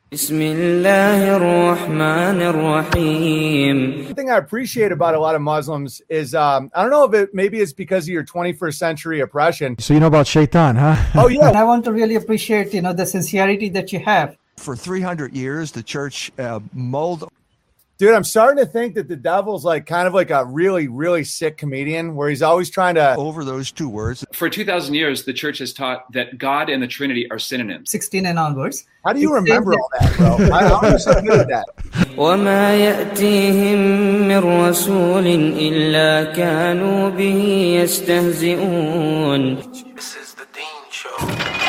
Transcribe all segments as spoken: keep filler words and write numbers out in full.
بسم الله الرحمن الرحيم. One thing I appreciate about a lot of Muslims is, um, I don't know if it maybe it's because of your twenty-first century oppression. So you know about shaitan, huh? Oh, yeah. I want to really appreciate, you know, the sincerity that you have. For three hundred years, the church uh, molded. Dude, I'm starting to think that the devil's like kind of like a really, really sick comedian where he's always trying to over those two words. For two thousand years, the church has taught that God and the Trinity are synonyms. sixteen and onwards. How do you remember all that, bro? I, I'm so good at that. وما يأتيهم من رسول إلا كانوا به يستهزئون. This is the Dean Show.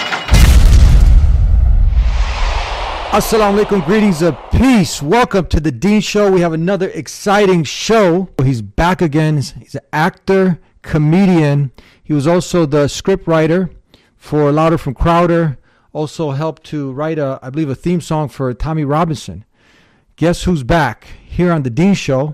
Assalamu alaikum, greetings of peace. Welcome to the Dean Show. We have another exciting show. He's back again. He's an actor, comedian. He was also the script writer for Louder from Crowder. Also helped to write, a, I believe, a theme song for Tommy Robinson. Guess who's back here on the Dean Show?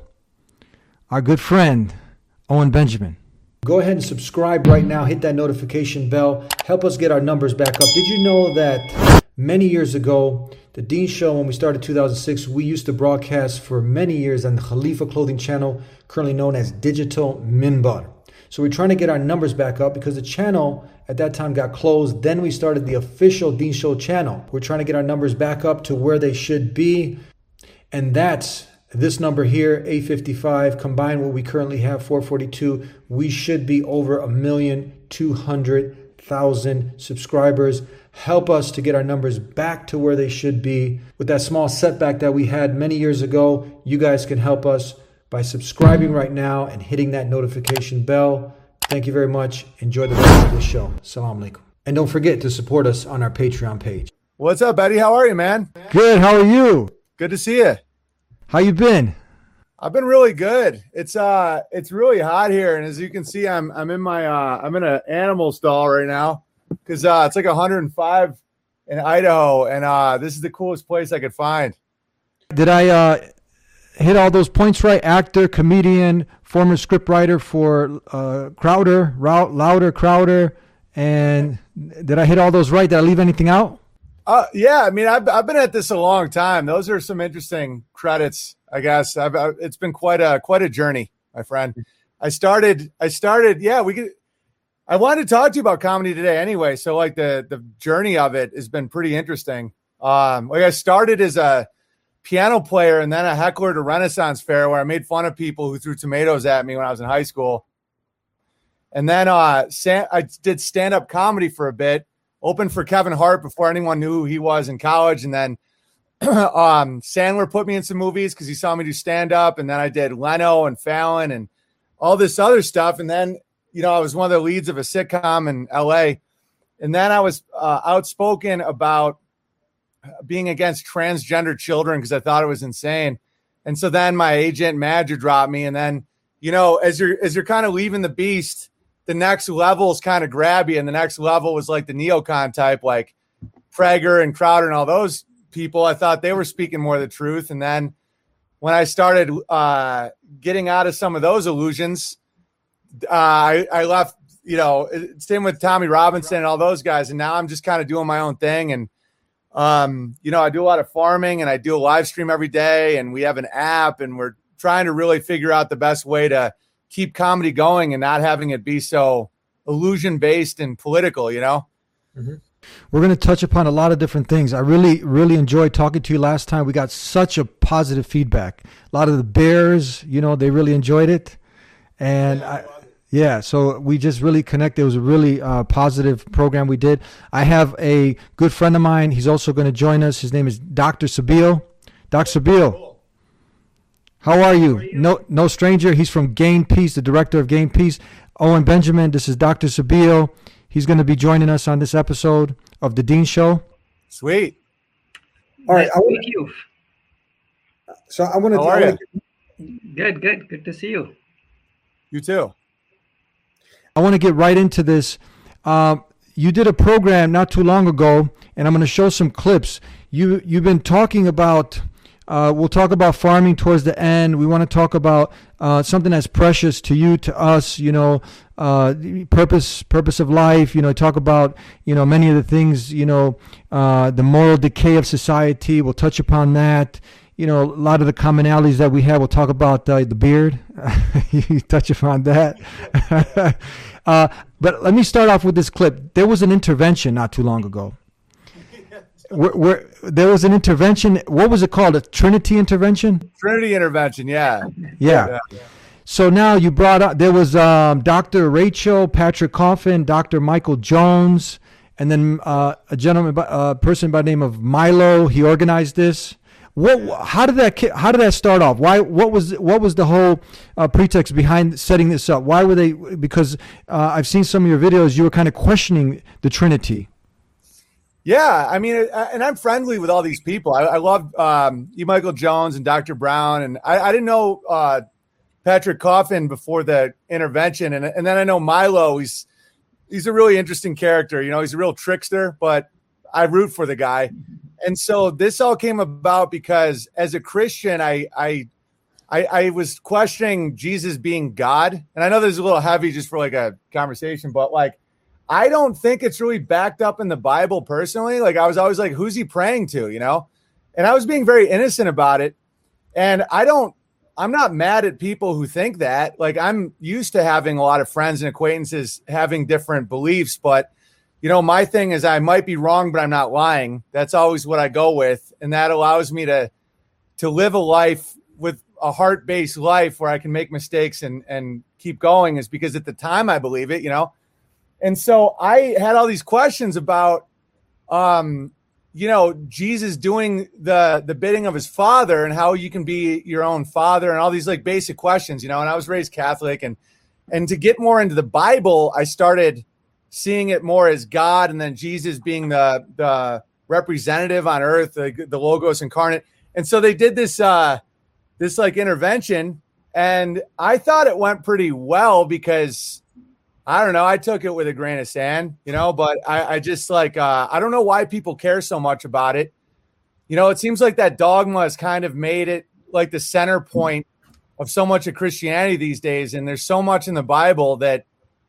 Our good friend, Owen Benjamin. Go ahead and subscribe right now. Hit that notification bell. Help us get our numbers back up. Did you know that many years ago, the Dean Show, when we started two thousand six, we used to broadcast for many years on the Khalifa Clothing Channel, currently known as Digital Minbar. So we're trying to get our numbers back up because the channel at that time got closed. Then we started the official Dean Show channel. We're trying to get our numbers back up to where they should be. And that's this number here, eight fifty-five, combined what we currently have, four forty-two. We should be over a million two hundred thousand subscribers. Help us to get our numbers back to where they should be. With that small setback that we had many years ago, you guys can help us by subscribing right now and hitting that notification bell. Thank you very much. Enjoy the rest of the show. Assalamu alaikum. And don't forget to support us on our Patreon page. What's up, Betty? How are you, man? Good. How are you? Good to see you. How you been? I've been really good. It's uh, it's really hot here, and as you can see, I'm I'm in my uh, I'm in an animal stall right now because uh, it's like one hundred five in Idaho, and uh, this is the coolest place I could find. Did I uh, hit all those points right? Actor, comedian, former scriptwriter for uh, Crowder, Louder, Crowder, and did I hit all those right? Did I leave anything out? Uh, yeah, I mean, I've I've been at this a long time. Those are some interesting credits, I guess. I've, I've it's been quite a quite a journey, my friend. I started I started, yeah, we could. I wanted to talk to you about comedy today, anyway. So, like the the journey of it has been pretty interesting. Um, like I started as a piano player and then a heckler at a Renaissance fair where I made fun of people who threw tomatoes at me when I was in high school, and then uh, I did stand up comedy for a bit. Opened for Kevin Hart before anyone knew who he was in college. And then um, Sandler put me in some movies because he saw me do stand-up. And then I did Leno and Fallon and all this other stuff. And then, you know, I was one of the leads of a sitcom in L A. And then I was uh, outspoken about being against transgender children because I thought it was insane. And so then my agent manager dropped me. And then, you know, as you're, as you're kind of leaving the beast, the next levels kind of grab you, and the next level was like the neocon type, like Prager and Crowder and all those people. I thought they were speaking more of the truth. And then when I started uh, getting out of some of those illusions, uh, I, I left, you know, same with Tommy Robinson and all those guys. And now I'm just kind of doing my own thing. And, um, you know, I do a lot of farming and I do a live stream every day, and we have an app, and we're trying to really figure out the best way to keep comedy going and not having it be so illusion based and political, you know? Mm-hmm. We're going to touch upon a lot of different things. I really, really enjoyed talking to you last time. We got such a positive feedback. A lot of the Bears, you know, they really enjoyed it. And yeah, I, yeah so we just really connected. It was a really uh, positive program we did. I have a good friend of mine. He's also going to join us. His name is Doctor Sabeel. Doctor Sabeel. How are you? How are you? No, no stranger. He's from Gain Peace, the director of Gain Peace. Owen Benjamin. This is Doctor Sabeel. He's going to be joining us on this episode of the Dean Show. Sweet. All right. Nice to meet you. So I want to. How are you? Good, good, good to see you. You too. I want to get right into this. Uh, you did a program not too long ago, and I'm going to show some clips. You you've been talking about. Uh, we'll talk about farming towards the end. We want to talk about uh, something that's precious to you, to us, you know, uh, purpose, purpose of life. You know, talk about, you know, many of the things, you know, uh, the moral decay of society. We'll touch upon that. You know, a lot of the commonalities that we have. We'll talk about uh, the beard. You touch upon that. uh, but let me start off with this clip. There was an intervention not too long ago. Where, where there was an intervention. What was it called? A Trinity intervention? Trinity intervention. Yeah. Yeah. yeah. So now you brought up, there was um, Doctor Rachel, Patrick Coffin, Doctor Michael Jones, and then uh, a gentleman, a uh, person by the name of Milo. He organized this. What? How did that? How did that start off? Why? What was? What was the whole uh, pretext behind setting this up? Why were they? Because uh, I've seen some of your videos. You were kind of questioning the Trinity. Yeah, I mean, and I'm friendly with all these people. I, I love um, E. Michael Jones and Doctor Brown, and I, I didn't know uh, Patrick Coffin before the intervention, and and then I know Milo. He's he's a really interesting character. You know, he's a real trickster, but I root for the guy. And so this all came about because as a Christian, I I I, I was questioning Jesus being God, and I know this is a little heavy just for like a conversation, but like. I don't think it's really backed up in the Bible personally. Like I was always like, who's he praying to, you know? And I was being very innocent about it. And I don't, I'm not mad at people who think that. Like I'm used to having a lot of friends and acquaintances having different beliefs, but you know, my thing is I might be wrong, but I'm not lying. That's always what I go with. And that allows me to, to live a life with a heart-based life where I can make mistakes and, and keep going is because at the time I believe it, you know? And so I had all these questions about, um, you know, Jesus doing the the bidding of his father and how you can be your own father and all these like basic questions, you know, and I was raised Catholic and and to get more into the Bible, I started seeing it more as God and then Jesus being the the representative on earth, the, the Logos incarnate. And so they did this uh, this like intervention and I thought it went pretty well because I don't know. I took it with a grain of sand, you know, but I, I just like, uh, I don't know why people care so much about it. You know, it seems like that dogma has kind of made it like the center point of so much of Christianity these days. And there's so much in the Bible that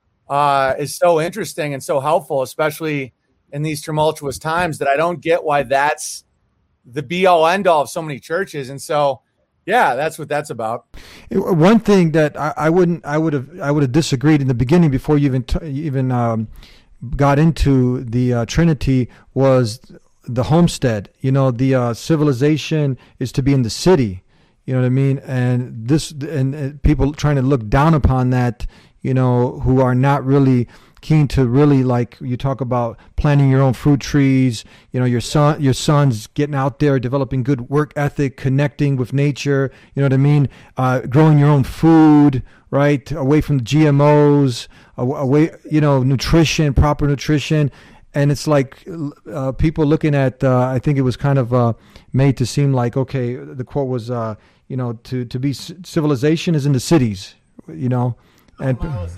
uh, is so interesting and so helpful, especially in these tumultuous times that I don't get why that's the be all end all of so many churches. And so, yeah, that's what that's about. One thing that I, I wouldn't, I would have, I would have disagreed in the beginning before you even, t- even um, got into the uh, Trinity was the homestead. You know, the uh, civilization is to be in the city. You know what I mean? And this, and, and people trying to look down upon that. You know, who are not really keen to really, like you talk about planting your own fruit trees, you know, your son, your sons getting out there, developing good work ethic, connecting with nature, you know what I mean? Uh, growing your own food, right? Away from the G M Os, away, you know, nutrition, proper nutrition. And it's like uh, people looking at, uh, I think it was kind of uh, made to seem like, okay, the quote was, uh, you know, to, to be civilization is in the cities, you know. And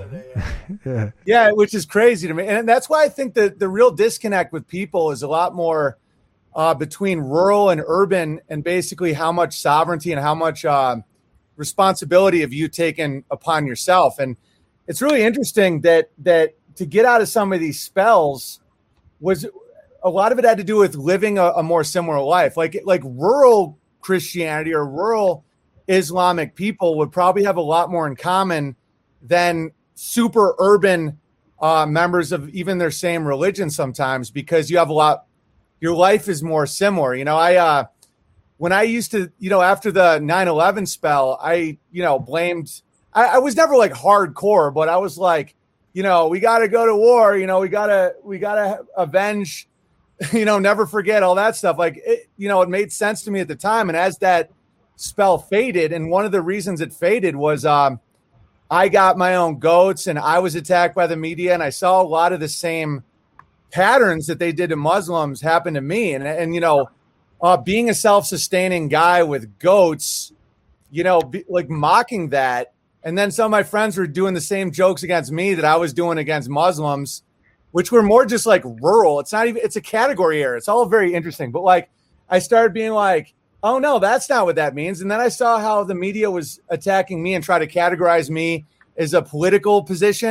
yeah. yeah, which is crazy to me. And that's why I think that the real disconnect with people is a lot more uh, between rural and urban and basically how much sovereignty and how much uh, responsibility have you taken upon yourself. And it's really interesting that that to get out of some of these spells was a lot of it had to do with living a, a more similar life. Like like rural Christianity or rural Islamic people would probably have a lot more in common than super urban uh, members of even their same religion sometimes, because you have a lot, your life is more similar. You know, I, uh, when I used to, you know, after the nine eleven spell, I, you know, blamed, I, I was never like hardcore, but I was like, you know, we got to go to war, you know, we got to, we got to avenge, you know, never forget all that stuff. Like, it, you know, it made sense to me at the time. And as that spell faded, and one of the reasons it faded was, um, I got my own goats and I was attacked by the media, and I saw a lot of the same patterns that they did to Muslims happen to me. And, and you know, uh, being a self-sustaining guy with goats, you know, be, like mocking that. And then some of my friends were doing the same jokes against me that I was doing against Muslims, which were more just like rural. It's not even, it's a category error. It's all very interesting. But like, I started being like, oh, no, that's not what that means. And then I saw how the media was attacking me and try to categorize me as a political position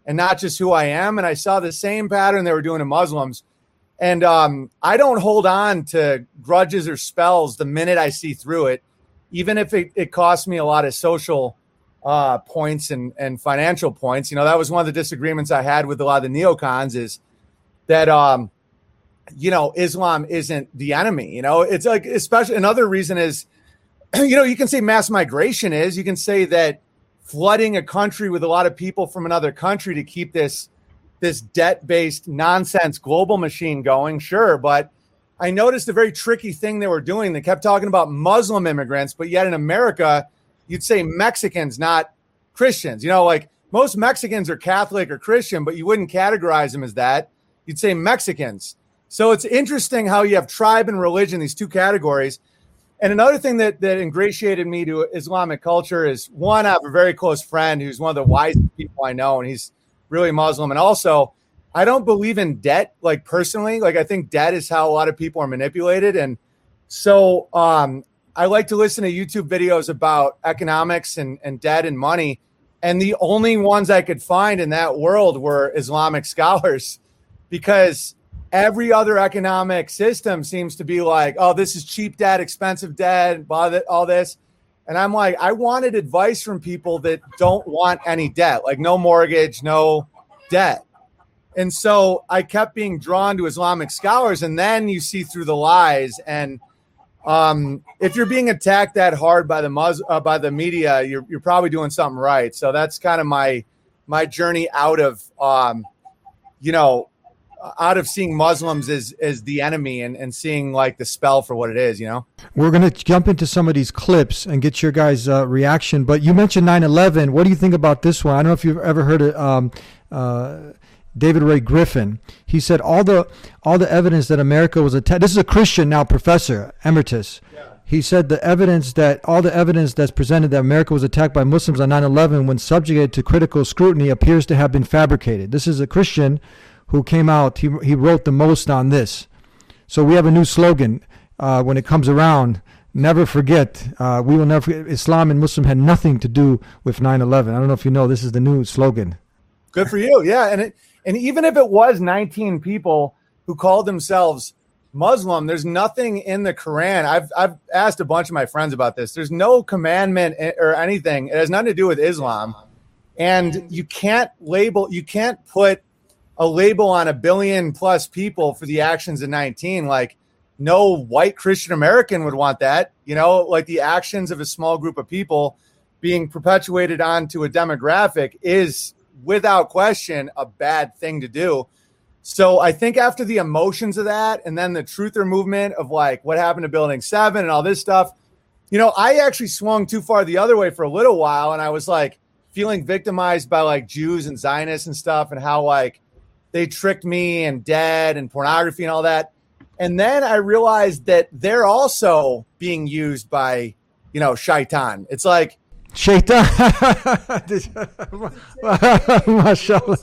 and not just who I am. And I saw the same pattern they were doing to Muslims. And um, I don't hold on to grudges or spells the minute I see through it, even if it, it costs me a lot of social uh, points and, and financial points. You know, that was one of the disagreements I had with a lot of the neocons is that, um, you know, Islam isn't the enemy. You know, it's like, especially another reason is, you know, you can say mass migration is, you can say that flooding a country with a lot of people from another country to keep this this debt-based nonsense global machine going, sure. But I noticed a very tricky thing they were doing. They kept talking about Muslim immigrants, but yet in America, you'd say Mexicans, not Christians. You know, like most Mexicans are Catholic or Christian, but you wouldn't categorize them as that. You'd say Mexicans. So it's interesting how you have tribe and religion, these two categories. And another thing that, that ingratiated me to Islamic culture is, one, I have a very close friend who's one of the wisest people I know, and he's really Muslim. And also, I don't believe in debt, like personally. Like, I think debt is how a lot of people are manipulated. And so um, I like to listen to YouTube videos about economics and, and debt and money. And the only ones I could find in that world were Islamic scholars, because every other economic system seems to be like, oh, this is cheap debt, expensive debt, all this. And I'm like, I wanted advice from people that don't want any debt, like no mortgage, no debt. And so I kept being drawn to Islamic scholars. And then you see through the lies. And um, if you're being attacked that hard by the Mus- uh, by the media, you're you're probably doing something right. So that's kind of my my journey out of, um, you know, out of seeing Muslims as, as the enemy and, and seeing like the spell for what it is, you know? We're going to jump into some of these clips and get your guys' uh, reaction. But you mentioned nine eleven. What do you think about this one? I don't know if you've ever heard of um, uh, David Ray Griffin. He said all the all the evidence that America was attacked. This is a Christian now, professor emeritus. Yeah. He said the evidence that all the evidence that's presented that America was attacked by Muslims on nine eleven when subjugated to critical scrutiny appears to have been fabricated. This is a Christian who came out. He he wrote the most on this. So we have a new slogan uh, when it comes around. Never forget. Uh, we will never forget. Islam and Muslim had nothing to do with nine eleven. I don't know if you know, this is the new slogan. Good for you. Yeah. And it, and even if it was nineteen people who called themselves Muslim, there's nothing in the Quran. I've, I've asked a bunch of my friends about this. There's no commandment or anything. It has nothing to do with Islam. And you can't label, you can't put a label on a billion plus people for the actions of nineteen. Like, no white Christian American would want that, you know, like the actions of a small group of people being perpetuated onto a demographic is without question a bad thing to do. So I think after the emotions of that, and then the truther movement of like what happened to Building seven and all this stuff, you know, I actually swung too far the other way for a little while. And I was like feeling victimized by like Jews and Zionists and stuff, and how like they tricked me and dead and pornography and all that. And then I realized that they're also being used by, you know, shaitan. It's like shaitan. Mashallah.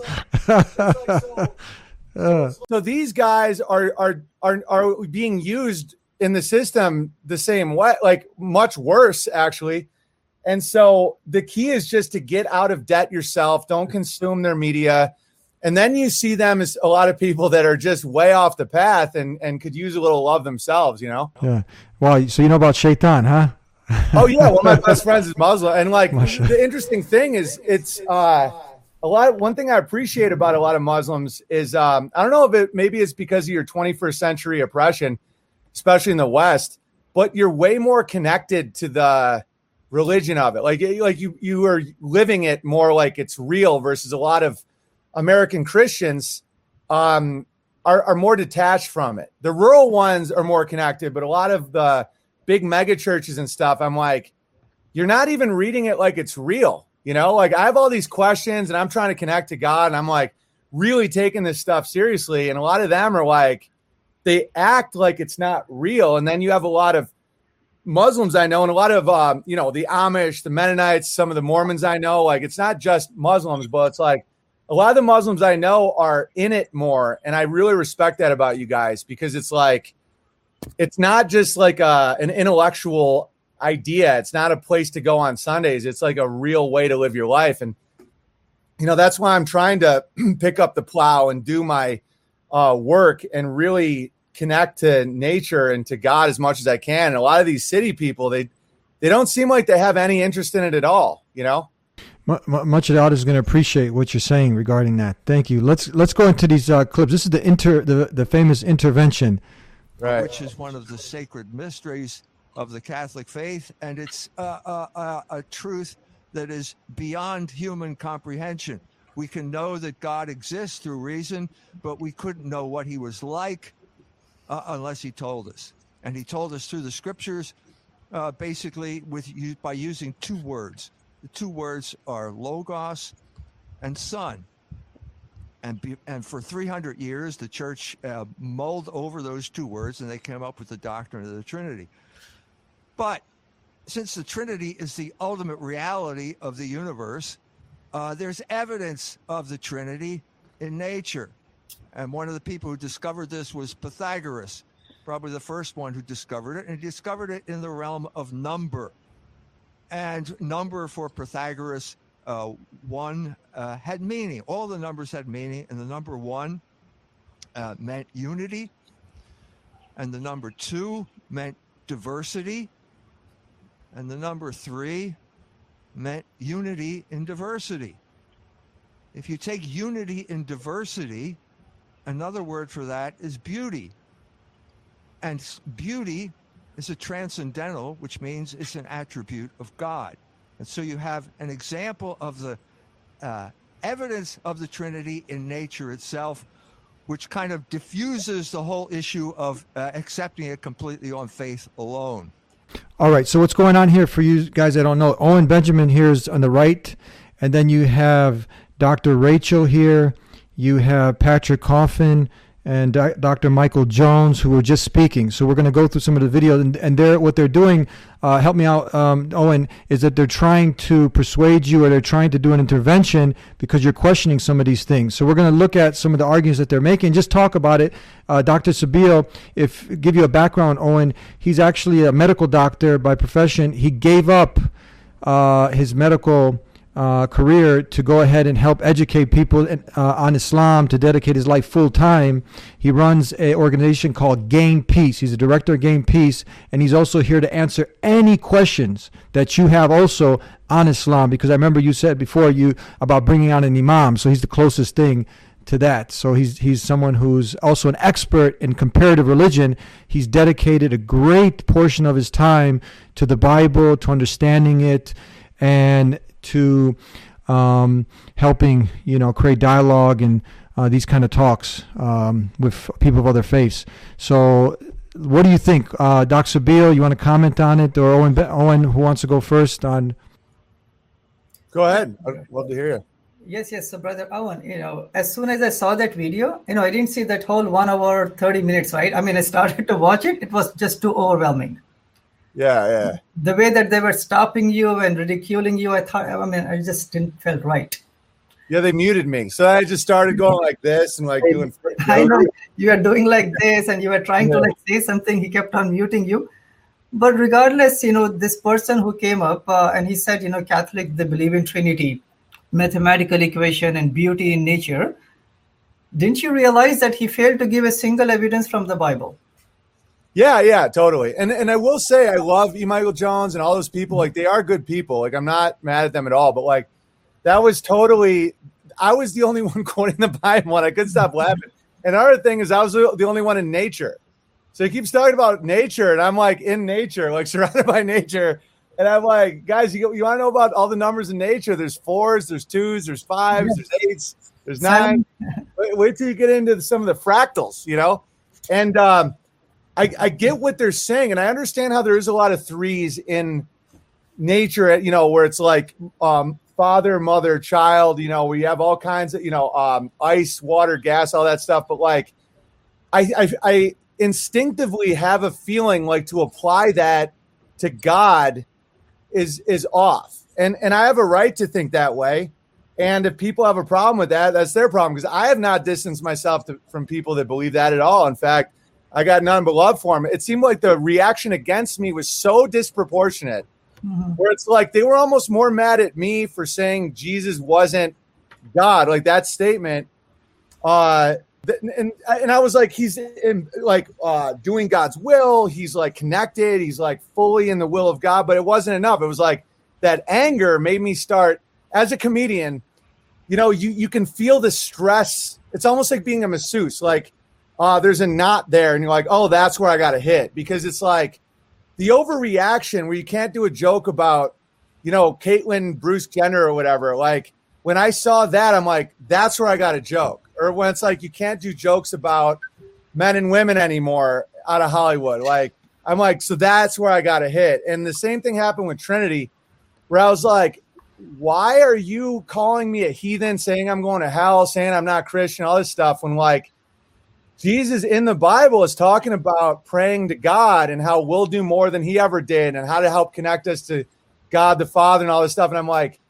So these guys are, are are are being used in the system the same way, like much worse actually. And so the key is just to get out of debt yourself. Don't consume their media. And then you see them as a lot of people that are just way off the path and, and could use a little love themselves, you know? Yeah. Well, so you know about shaitan, huh? Oh, yeah. One of my best friends is Muslim. And like the interesting thing is it's uh, a lot. One thing I appreciate about a lot of Muslims is um, I don't know if it maybe it's because of your twenty-first century oppression, especially in the West, but you're way more connected to the religion of it. Like, like you, you are living it more like it's real versus a lot of American Christians um, are, are more detached from it. The rural ones are more connected, but a lot of the big mega churches and stuff, I'm like, you're not even reading it like it's real. You know, like I have all these questions and I'm trying to connect to God, and I'm like really taking this stuff seriously. And a lot of them are like, they act like it's not real. And then you have a lot of Muslims I know, and a lot of, um, you know, the Amish, the Mennonites, some of the Mormons I know, like it's not just Muslims, but it's like, a lot of the Muslims I know are in it more. And I really respect that about you guys, because it's like, it's not just like a, an intellectual idea. It's not a place to go on Sundays. It's like a real way to live your life. And you know, that's why I'm trying to pick up the plow and do my uh, work and really connect to nature and to God as much as I can. And a lot of these city people, they they don't seem like they have any interest in it at all, you know? Much of the audience is going to appreciate what you're saying regarding that. Thank you. Let's let's go into these uh, clips. This is the inter the, the famous intervention, right? Which is one of the sacred mysteries of the Catholic faith, and it's uh, uh, uh, a truth that is beyond human comprehension. We can know that God exists through reason, but we couldn't know what he was like uh, unless he told us. And he told us through the scriptures, uh, basically with by using two words. The two words are logos and son. And be, and for three hundred years, the church uh, mulled over those two words, and they came up with the doctrine of the Trinity. But since the Trinity is the ultimate reality of the universe, uh, there's evidence of the Trinity in nature. And one of the people who discovered this was Pythagoras, probably the first one who discovered it, and he discovered it in the realm of number. And number for Pythagoras, uh, one uh, had meaning. All the numbers had meaning, and the number one uh, meant unity, and the number two meant diversity, and the number three meant unity in diversity. If you take unity in diversity, another word for that is beauty. And beauty is a transcendental, which means it's an attribute of God. And so you have an example of the uh, evidence of the Trinity in nature itself, which kind of diffuses the whole issue of uh, accepting it completely on faith alone. All right, so what's going on here for you guys that don't know, Owen Benjamin here is on the right, and then you have Doctor Rachel here, you have Patrick Coffin, and Doctor Michael Jones, who were just speaking. So we're going to go through some of the video, and, and they're, what they're doing, uh, help me out, um, Owen, is that they're trying to persuade you, or they're trying to do an intervention because you're questioning some of these things. So we're going to look at some of the arguments that they're making, just talk about it. Uh, Doctor Sabio, if give you a background, Owen, he's actually a medical doctor by profession. He gave up uh, his medical Uh, career to go ahead and help educate people uh, on Islam, to dedicate his life full time. He runs an organization called Gain Peace. He's a director of Gain Peace, and he's also here to answer any questions that you have also on Islam, because I remember you said before you about bringing on an imam, so he's the closest thing to that. So he's he's someone who's also an expert in comparative religion. He's dedicated a great portion of his time to the Bible, to understanding it, and to um, helping, you know, create dialogue and uh, these kind of talks um, with people of other faiths. So what do you think? Uh, Doctor Sabio, you want to comment on it? Or Owen, Owen, who wants to go first on? Go ahead. I'd love to hear you. Yes, yes. So, Brother Owen, you know, as soon as I saw that video, you know, I didn't see that whole one hour, thirty minutes, right? I mean, I started to watch it. It was just too overwhelming. Yeah, yeah. The way that they were stopping you and ridiculing you, I thought, I mean, I just didn't felt right. Yeah, they muted me. So I just started going like this and like I, doing. I know you are doing like this and you were trying yeah. to like say something. He kept on muting you. But regardless, you know, this person who came up uh, and he said, you know, Catholic, they believe in Trinity, mathematical equation and beauty in nature. Didn't you realize that he failed to give a single evidence from the Bible? Yeah, yeah, totally. And and I will say I love E. Michael Jones and all those people. Like, they are good people. Like, I'm not mad at them at all. But, like, that was totally – I was the only one quoting the Bible, and I couldn't stop laughing. And another thing is I was the only one in nature. So he keeps talking about nature, and I'm, like, in nature, like, surrounded by nature. And I'm like, guys, you, you want to know about all the numbers in nature? There's fours, there's twos, there's fives, there's eights, there's nine. Wait, wait till you get into some of the fractals, you know? And – um I, I get what they're saying, and I understand how there is a lot of threes in nature, you know, where it's like um, father, mother, child, you know, where you have all kinds of, you know, um, ice, water, gas, all that stuff. But, like, I, I, I instinctively have a feeling like to apply that to God is is off. And, and I have a right to think that way. And if people have a problem with that, that's their problem, because I have not distanced myself to, from people that believe that at all. In fact, I got none but love for him. It seemed like the reaction against me was so disproportionate, mm-hmm. where it's like they were almost more mad at me for saying Jesus wasn't God, like that statement. Uh, and and I was like, he's in, like uh, doing God's will. He's like connected. He's like fully in the will of God. But it wasn't enough. It was like that anger made me start as a comedian. You know, you you can feel the stress. It's almost like being a masseuse. Like uh, there's a knot there, and you're like, oh, that's where I got to hit, because it's like the overreaction where you can't do a joke about, you know, Caitlyn, Bruce Jenner or whatever. Like when I saw that, I'm like, that's where I got a joke. Or when it's like you can't do jokes about men and women anymore out of Hollywood. Like I'm like, so that's where I got a hit. And the same thing happened with Trinity, where I was like, why are you calling me a heathen, saying I'm going to hell, saying I'm not Christian, all this stuff, when like Jesus in the Bible is talking about praying to God and how we'll do more than he ever did and how to help connect us to God the Father and all this stuff. And I'm like,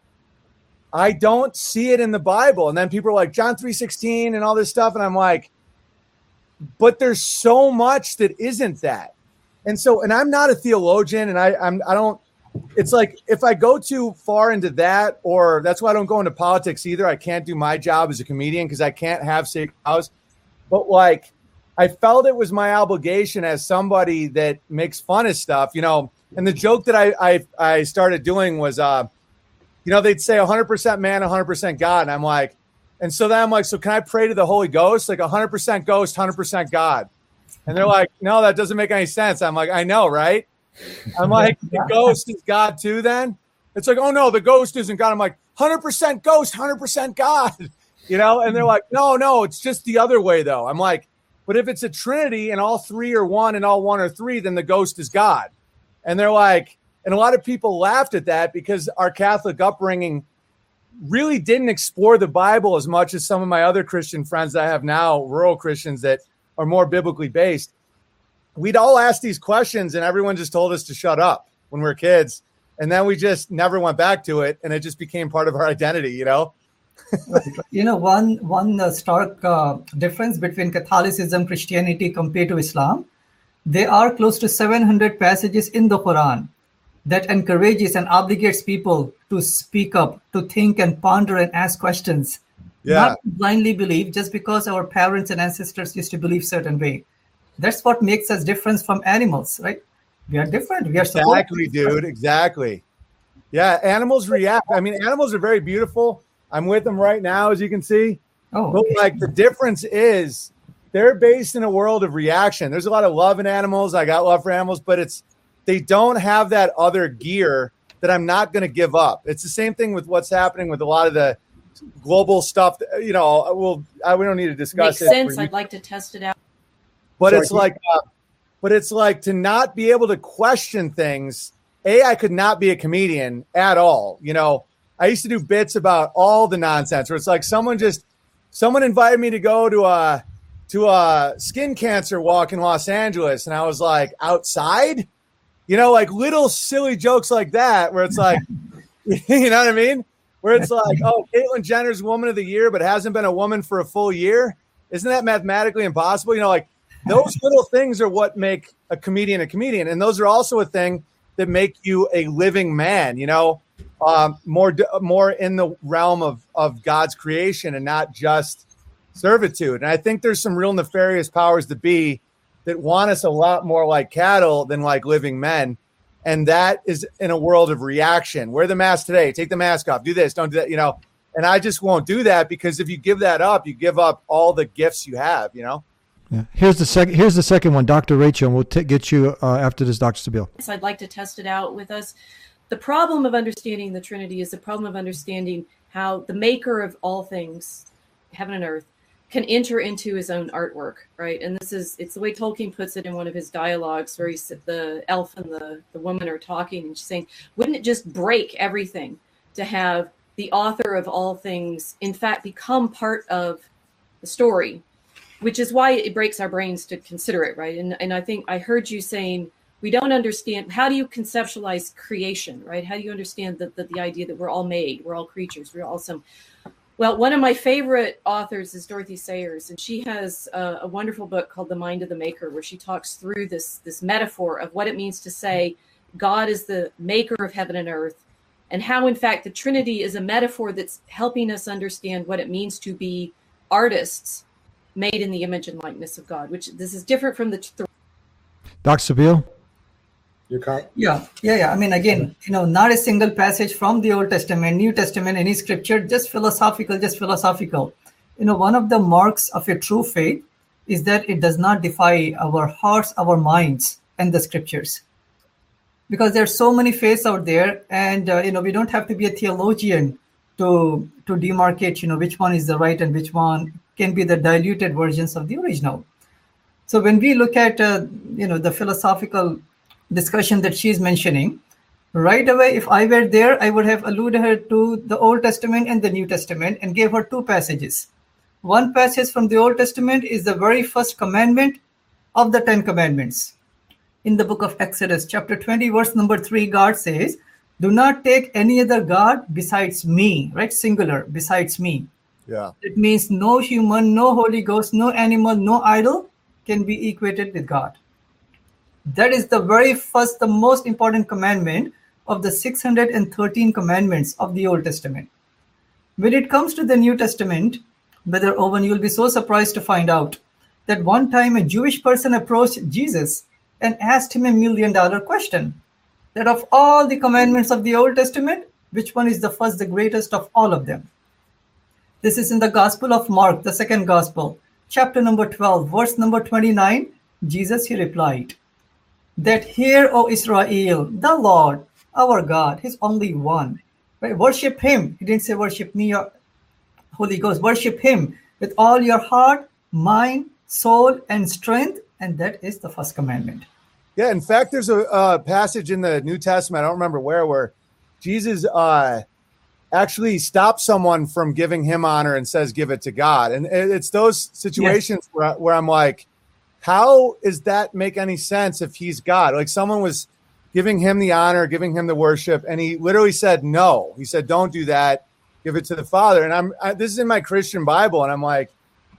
I don't see it in the Bible. And then people are like, John three sixteen and all this stuff. And I'm like, but there's so much that isn't that. And so, and I'm not a theologian, and I I'm I don't, it's like if I go too far into that, or that's why I don't go into politics either. I can't do my job as a comedian because I can't have sacred cows. But like, I felt it was my obligation as somebody that makes fun of stuff, you know. And the joke that I I, I started doing was, uh, you know, they'd say one hundred percent man, one hundred percent God. And I'm like, and so then I'm like, so can I pray to the Holy Ghost? Like one hundred percent ghost, one hundred percent God. And they're like, no, that doesn't make any sense. I'm like, I know, right? I'm like, the ghost is God too then? It's like, oh, no, the ghost isn't God. I'm like, one hundred percent ghost, one hundred percent God. You know, and they're like, no, no, it's just the other way, though. I'm like, but if it's a Trinity and all three are one and all one are three, then the ghost is God. And they're like, and a lot of people laughed at that because our Catholic upbringing really didn't explore the Bible as much as some of my other Christian friends that I have now, rural Christians that are more biblically based. We'd all ask these questions and everyone just told us to shut up when we were kids. And then we just never went back to it. And it just became part of our identity, you know? You know, one one uh, stark uh, difference between Catholicism, Christianity compared to Islam, there are close to seven hundred passages in the Quran that encourages and obligates people to speak up, to think and ponder and ask questions, yeah. Not blindly believe just because our parents and ancestors used to believe certain way. That's what makes us different from animals, right? We are different. We are exactly, dude. Exactly. Yeah, animals react. I mean, animals are very beautiful. I'm with them right now, as you can see. Oh, but okay. like the difference is they're based in a world of reaction. There's a lot of love in animals. I got love for animals, but it's they don't have that other gear that I'm not going to give up. It's the same thing with what's happening with a lot of the global stuff. That, you know, we'll I, we don't need to discuss Makes it. sense. I'd like to test it out. But Sorry, it's like, uh, but it's like to not be able to question things. A, I could not be a comedian at all. You know, I used to do bits about all the nonsense where it's like someone just, someone invited me to go to a, to a skin cancer walk in Los Angeles. And I was like, outside, you know, like little silly jokes like that, where it's like, you know what I mean? Where it's like, oh, Caitlyn Jenner's woman of the year, but hasn't been a woman for a full year. Isn't that mathematically impossible? You know, like those little things are what make a comedian a comedian. And those are also a thing that make you a living man, you know, um, more, more in the realm of, of God's creation and not just servitude. And I think there's some real nefarious powers that be that want us a lot more like cattle than like living men. And that is in a world of reaction. Wear the mask today, take the mask off, do this, don't do that, you know. And I just won't do that, because if you give that up, you give up all the gifts you have, you know. Yeah. Here's the second. Here's the second one, Doctor Rachel, and we'll t- get you uh, after this, Doctor Sabeel. So I'd like to test it out with us. The problem of understanding the Trinity is the problem of understanding how the maker of all things, heaven and earth, can enter into his own artwork, right? And this is, it's the way Tolkien puts it in one of his dialogues, where he said the elf and the, the woman are talking, and she's saying, wouldn't it just break everything to have the author of all things, in fact, become part of the story, which is why it breaks our brains to consider it, right? And and I think I heard you saying, we don't understand, how do you conceptualize creation, right? How do you understand the, the, the idea that we're all made, we're all creatures, we're all some... Well, one of my favorite authors is Dorothy Sayers, and she has a, a wonderful book called The Mind of the Maker, where she talks through this, this metaphor of what it means to say God is the maker of heaven and earth, and how, in fact, the Trinity is a metaphor that's helping us understand what it means to be artists made in the image and likeness of God, which this is different from the... Th- Doctor Sabeel? You can't. Yeah, yeah, yeah. I mean, again, you know, not a single passage from the Old Testament, New Testament, any scripture, just philosophical, just philosophical. You know, one of the marks of a true faith is that it does not defy our hearts, our minds, and the scriptures. Because there are so many faiths out there, and, uh, you know, we don't have to be a theologian to, to demarcate, you know, which one is the right and which one can be the diluted versions of the original. So when we look at, uh, you know, the philosophical discussion that she's mentioning, right away, if I were there, I would have alluded her to the Old Testament and the New Testament and gave her two passages. One passage from the Old Testament is the very first commandment of the Ten Commandments. In the book of Exodus, chapter twenty, verse number three, God says, do not take any other God besides me, right? Singular, besides me. Yeah. It means no human, no Holy Ghost, no animal, no idol can be equated with God. That is the very first, the most important commandment of the six hundred thirteen commandments of the Old Testament. When it comes to the New Testament, Brother Owen, you'll be so surprised to find out that one time a Jewish person approached Jesus and asked him a million dollar question. That of all the commandments of the Old Testament, which one is the first, the greatest of all of them? This is in the Gospel of Mark, the second Gospel, chapter number twelve, verse number twenty-nine. Jesus, he replied, that hear, O Israel, the Lord, our God, he's only one. Right? Worship him. He didn't say worship me or Holy Ghost. Worship him with all your heart, mind, soul, and strength. And that is the first commandment. Yeah, in fact, there's a uh, passage in the New Testament, I don't remember where, where Jesus uh, actually stops someone from giving him honor and says, give it to God. And it's those situations yes. where, where I'm like, how does that make any sense if he's God? Like someone was giving him the honor, giving him the worship, and he literally said no. He said, don't do that. Give it to the Father. And I'm I, this is in my Christian Bible, and I'm like,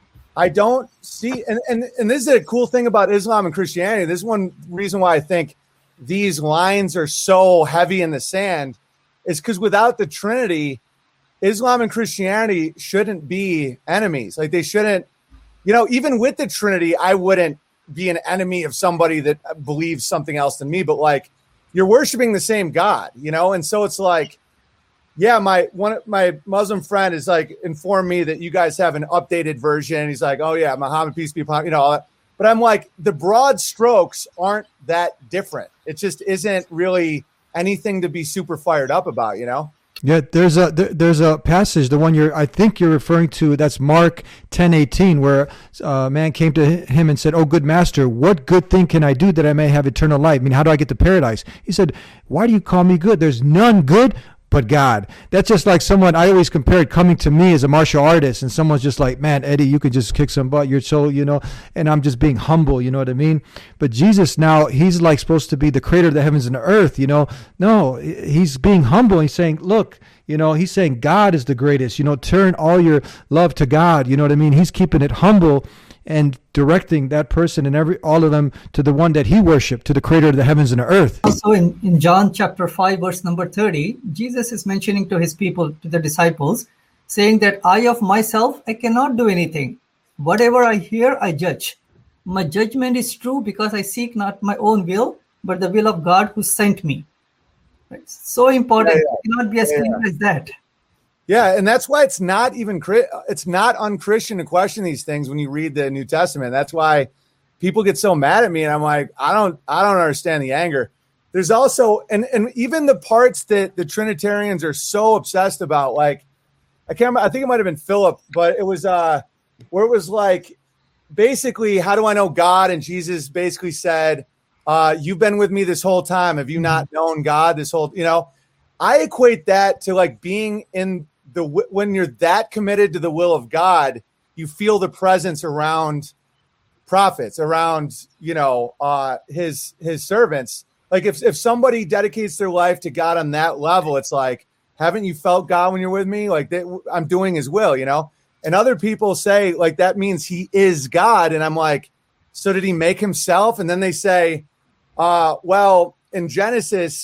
I don't see, and, and, and this is a cool thing about Islam and Christianity. This is one reason why I think these lines are so heavy in the sand is because without the Trinity, Islam and Christianity shouldn't be enemies. Like they shouldn't, you know, even with the Trinity, I wouldn't be an enemy of somebody that believes something else than me, but like you're worshiping the same God, you know? And so it's like, yeah, my one my Muslim friend is like informed me that you guys have an updated version. He's like, oh yeah, Muhammad, peace be upon, you know, all that. But I'm like, the broad strokes aren't that different. It just isn't really anything to be super fired up about, you know? Yeah, there's a there, there's a passage, the one you're I think you're referring to, that's Mark ten eighteen, where a man came to him and said, "Oh, good master, what good thing can I do that I may have eternal life? I mean, how do I get to paradise?" He said, "Why do you call me good? There's none good but God." That's just like someone, I always compared coming to me as a martial artist, and someone's just like, "Man, Eddie, you could just kick some butt. You're so, you know," and I'm just being humble, you know what I mean? But Jesus now, he's like supposed to be the creator of the heavens and the earth, you know? No, he's being humble. He's saying, look, you know, he's saying God is the greatest, you know, turn all your love to God. You know what I mean? He's keeping it humble and directing that person and every all of them to the one that he worshiped, to the creator of the heavens and the earth. Also in, in John chapter five, verse number thirty, Jesus is mentioning to his people, to the disciples, saying that I of myself, I cannot do anything. Whatever I hear, I judge. My judgment is true because I seek not my own will, but the will of God who sent me. Right? So important. Yeah, yeah. It cannot be as clear yeah. as that. Yeah, and that's why it's not even it's not unchristian to question these things when you read the New Testament. That's why people get so mad at me, and I'm like, I don't, I don't understand the anger. There's also, and and even the parts that the Trinitarians are so obsessed about, like, I can't remember, I think it might have been Philip, but it was uh where it was like, basically, how do I know God? And Jesus basically said, uh, "You've been with me this whole time. Have you not known God this whole?" You know, I equate that to like being in the when you're that committed to the will of God, you feel the presence around prophets, around, you know, uh, his his servants. Like if if somebody dedicates their life to God on that level, it's like, haven't you felt God when you're with me? Like they, I'm doing His will, you know. And other people say like that means He is God, and I'm like, so did He make Himself? And then they say, uh, well, in Genesis,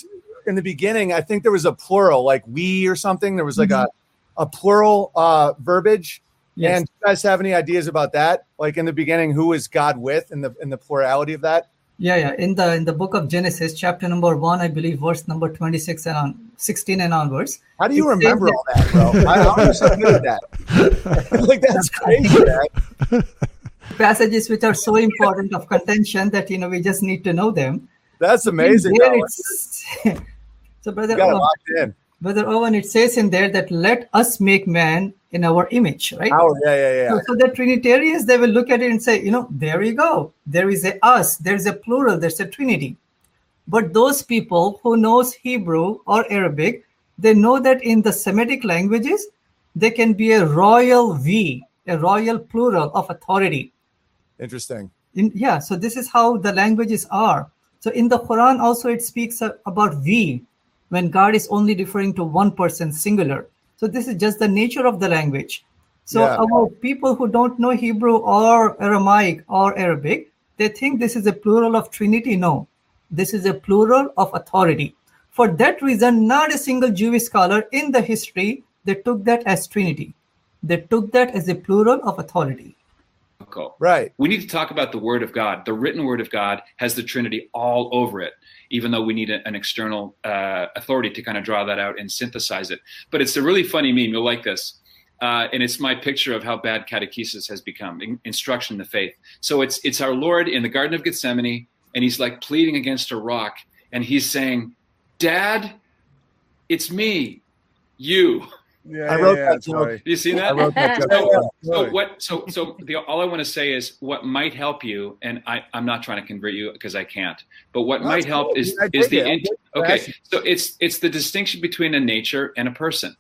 in the beginning, I think there was a plural, like we or something. There was like mm-hmm. a, a plural uh, verbiage. Yes. And do you guys have any ideas about that? Like in the beginning, who is God with in the in the plurality of that? Yeah, yeah. In the in the book of Genesis, chapter number one, I believe, verse number twenty-six and on sixteen and onwards. How do you remember all that, bro? I, I'm so good at that. Like that's crazy, man. Passages which are so important of contention that you know we just need to know them. That's amazing. So, brother, you got it Owen, locked in. Brother Owen, it says in there that let us make man in our image, right? Oh, yeah, yeah, yeah. So, so the Trinitarians, they will look at it and say, you know, there you go. There is a us. There's a plural. There's a Trinity. But those people who knows Hebrew or Arabic, they know that in the Semitic languages, there can be a royal we, a royal plural of authority. Interesting. In, yeah, so this is how the languages are. So in the Quran also it speaks about we, when God is only referring to one person, singular. So this is just the nature of the language. So yeah. Our people who don't know Hebrew or Aramaic or Arabic, they think this is a plural of Trinity. No, this is a plural of authority. For that reason, not a single Jewish scholar in the history, they took that as Trinity. They took that as a plural of authority. Right. We need to talk about the Word of God. The written Word of God has the Trinity all over it, even though we need a, an external uh, authority to kind of draw that out and synthesize it. But it's a really funny meme. You'll like this. Uh, and it's my picture of how bad catechesis has become, in, instruction in the faith. So it's it's our Lord in the Garden of Gethsemane, and he's like pleading against a rock, and he's saying, Dad, it's me, you. Yeah, I wrote yeah, that joke. Right. You see that? I wrote that joke. So, so what? So, so the, all I want to say is what might help you, and I, I'm not trying to convert you because I can't. But what no, might help cool. is I is the it. okay. So it's it's the distinction between a nature and a person.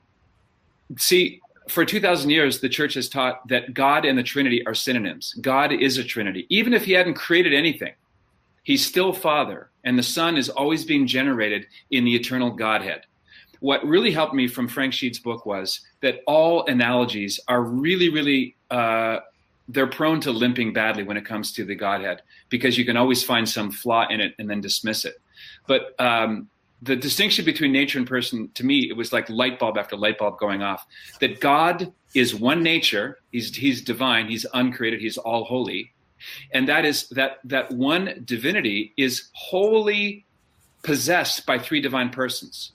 See, for two thousand years, the church has taught that God and the Trinity are synonyms. God is a Trinity, even if He hadn't created anything. He's still Father, and the Son is always being generated in the eternal Godhead. What really helped me from Frank Sheed's book was that all analogies are really, really, uh, they're prone to limping badly when it comes to the Godhead, because you can always find some flaw in it and then dismiss it. But um, the distinction between nature and person, to me, it was like light bulb after light bulb going off, that God is one nature. He's, he's divine. He's uncreated. He's all holy. And that is that, that one divinity is wholly possessed by three divine persons.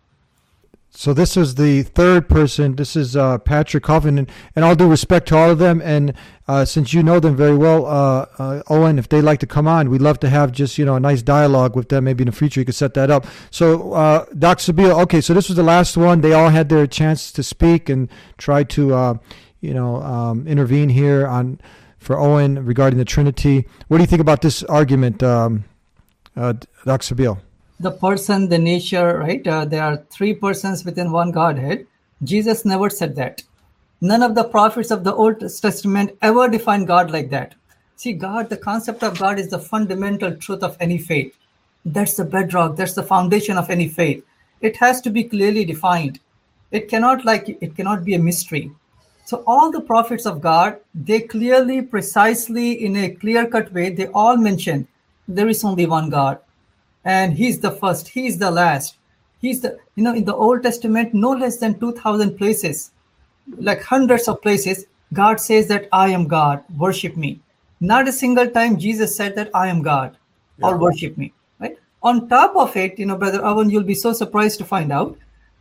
So this is the third person. This is uh, Patrick Huffin, and, and all due respect to all of them. And uh, since you know them very well, uh, uh, Owen, if they'd like to come on, we'd love to have just you know a nice dialogue with them. Maybe in the future you could set that up. So, uh, Doctor Sabeel, okay, so this was the last one. They all had their chance to speak and try to uh, you know um, intervene here on for Owen regarding the Trinity. What do you think about this argument, um, uh, Doctor Sabeel? The person, the nature, right? Uh, there are three persons within one Godhead. Jesus never said that. None of the prophets of the Old Testament ever defined God like that. See, God, the concept of God is the fundamental truth of any faith. That's the bedrock. That's the foundation of any faith. It has to be clearly defined. It cannot like it cannot be a mystery. So all the prophets of God, they clearly, precisely, in a clear-cut way, they all mention there is only one God. And he's the first, he's the last. He's the, you know, in the Old Testament, no less than two thousand places, like hundreds of places, God says that I am God, worship me. Not a single time Jesus said that I am God yeah. or worship me, right? On top of it, you know, Brother Owen, you'll be so surprised to find out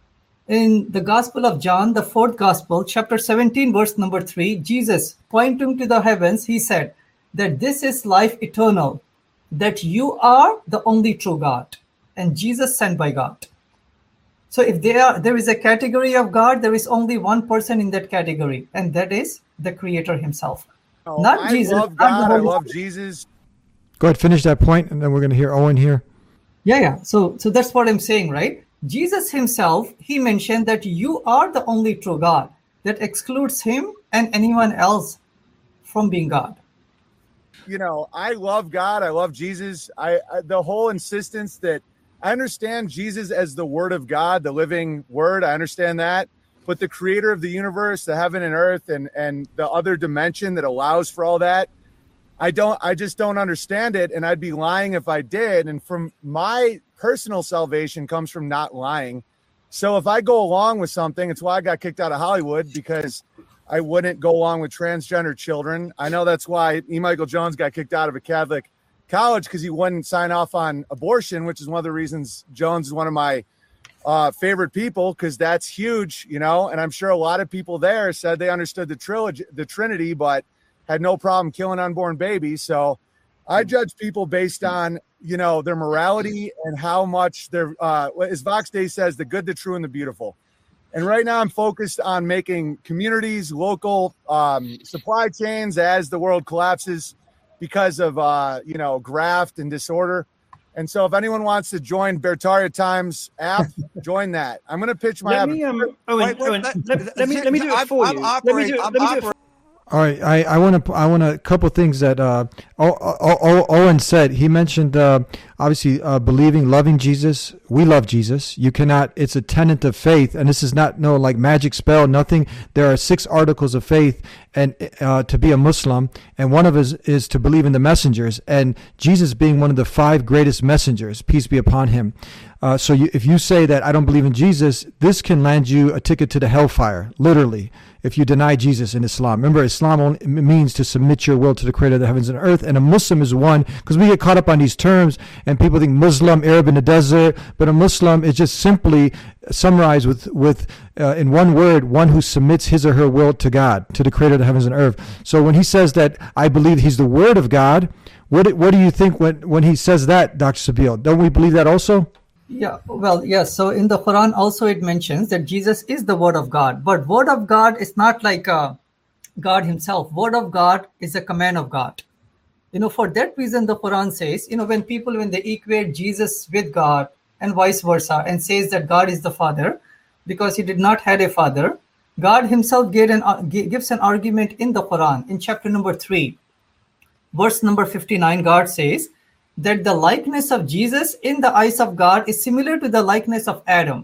in the Gospel of John, the fourth Gospel, chapter seventeen, verse number three, Jesus, pointing to the heavens, he said that this is life eternal, that you are the only true God, and Jesus sent by God. So if there are, there is a category of God, there is only one person in that category, and that is the Creator Himself. Oh, not I Jesus. love God. I love Jesus. Go ahead, finish that point, and then we're going to hear Owen here. Yeah, yeah. So, so that's what I'm saying, right? Jesus Himself, He mentioned that you are the only true God. That excludes Him and anyone else from being God. You know, I love God. I love Jesus. I, I the whole insistence that I understand Jesus as the Word of God, the living Word. I understand that. But the creator of the universe, the heaven and earth, and, and the other dimension that allows for all that, I don't, I just don't understand it. And I'd be lying if I did. And from my personal salvation comes from not lying. So if I go along with something, it's why I got kicked out of Hollywood, because I wouldn't go along with transgender children. I know that's why E. Michael Jones got kicked out of a Catholic college, because he wouldn't sign off on abortion, which is one of the reasons Jones is one of my uh, favorite people, because that's huge, you know. And I'm sure a lot of people there said they understood the trilogy, the Trinity, but had no problem killing unborn babies. So I judge people based on, you know, their morality and how much they're, uh, as Vox Day says, the good, the true, and the beautiful. And right now I'm focused on making communities, local um, supply chains as the world collapses because of, uh, you know, graft and disorder. And so if anyone wants to join Bertaria Times app, join that. I'm going to pitch my let app. Me, um, Owen, Wait, wait, Owen, let- let, let me let me do it I'm- for I'm you. operate- let me do, I'm let me do it. operate- All right, I, I want to I want a couple things that uh, o, o, o, Owen said. He mentioned uh, obviously uh, believing, loving Jesus. We love Jesus. You cannot. It's a tenet of faith, and this is not no like magic spell. Nothing. There are six articles of faith, and uh, to be a Muslim, and one of us is to believe in the messengers, and Jesus being one of the five greatest messengers, peace be upon him. Uh, so you, if you say that I don't believe in Jesus, this can land you a ticket to the hellfire, literally, if you deny Jesus in Islam. Remember, Islam only means to submit your will to the creator of the heavens and earth, and a Muslim is one, because we get caught up on these terms, and people think Muslim, Arab in the desert, but a Muslim is just simply summarized with, with uh, in one word, one who submits his or her will to God, to the creator of the heavens and earth. So when he says that I believe he's the word of God, what, what do you think when, when he says that, Doctor Sabeel? Don't we believe that also? Yeah, well, yes. So in the Quran also it mentions that Jesus is the word of God, but word of God is not like uh, God himself. Word of God is a command of God. You know, for that reason, the Quran says, you know, when people, when they equate Jesus with God and vice versa, and says that God is the Father because he did not have a father, God himself gave an, uh, gives an argument in the Quran in chapter number three, verse number fifty-nine. God says that the likeness of Jesus in the eyes of God is similar to the likeness of Adam.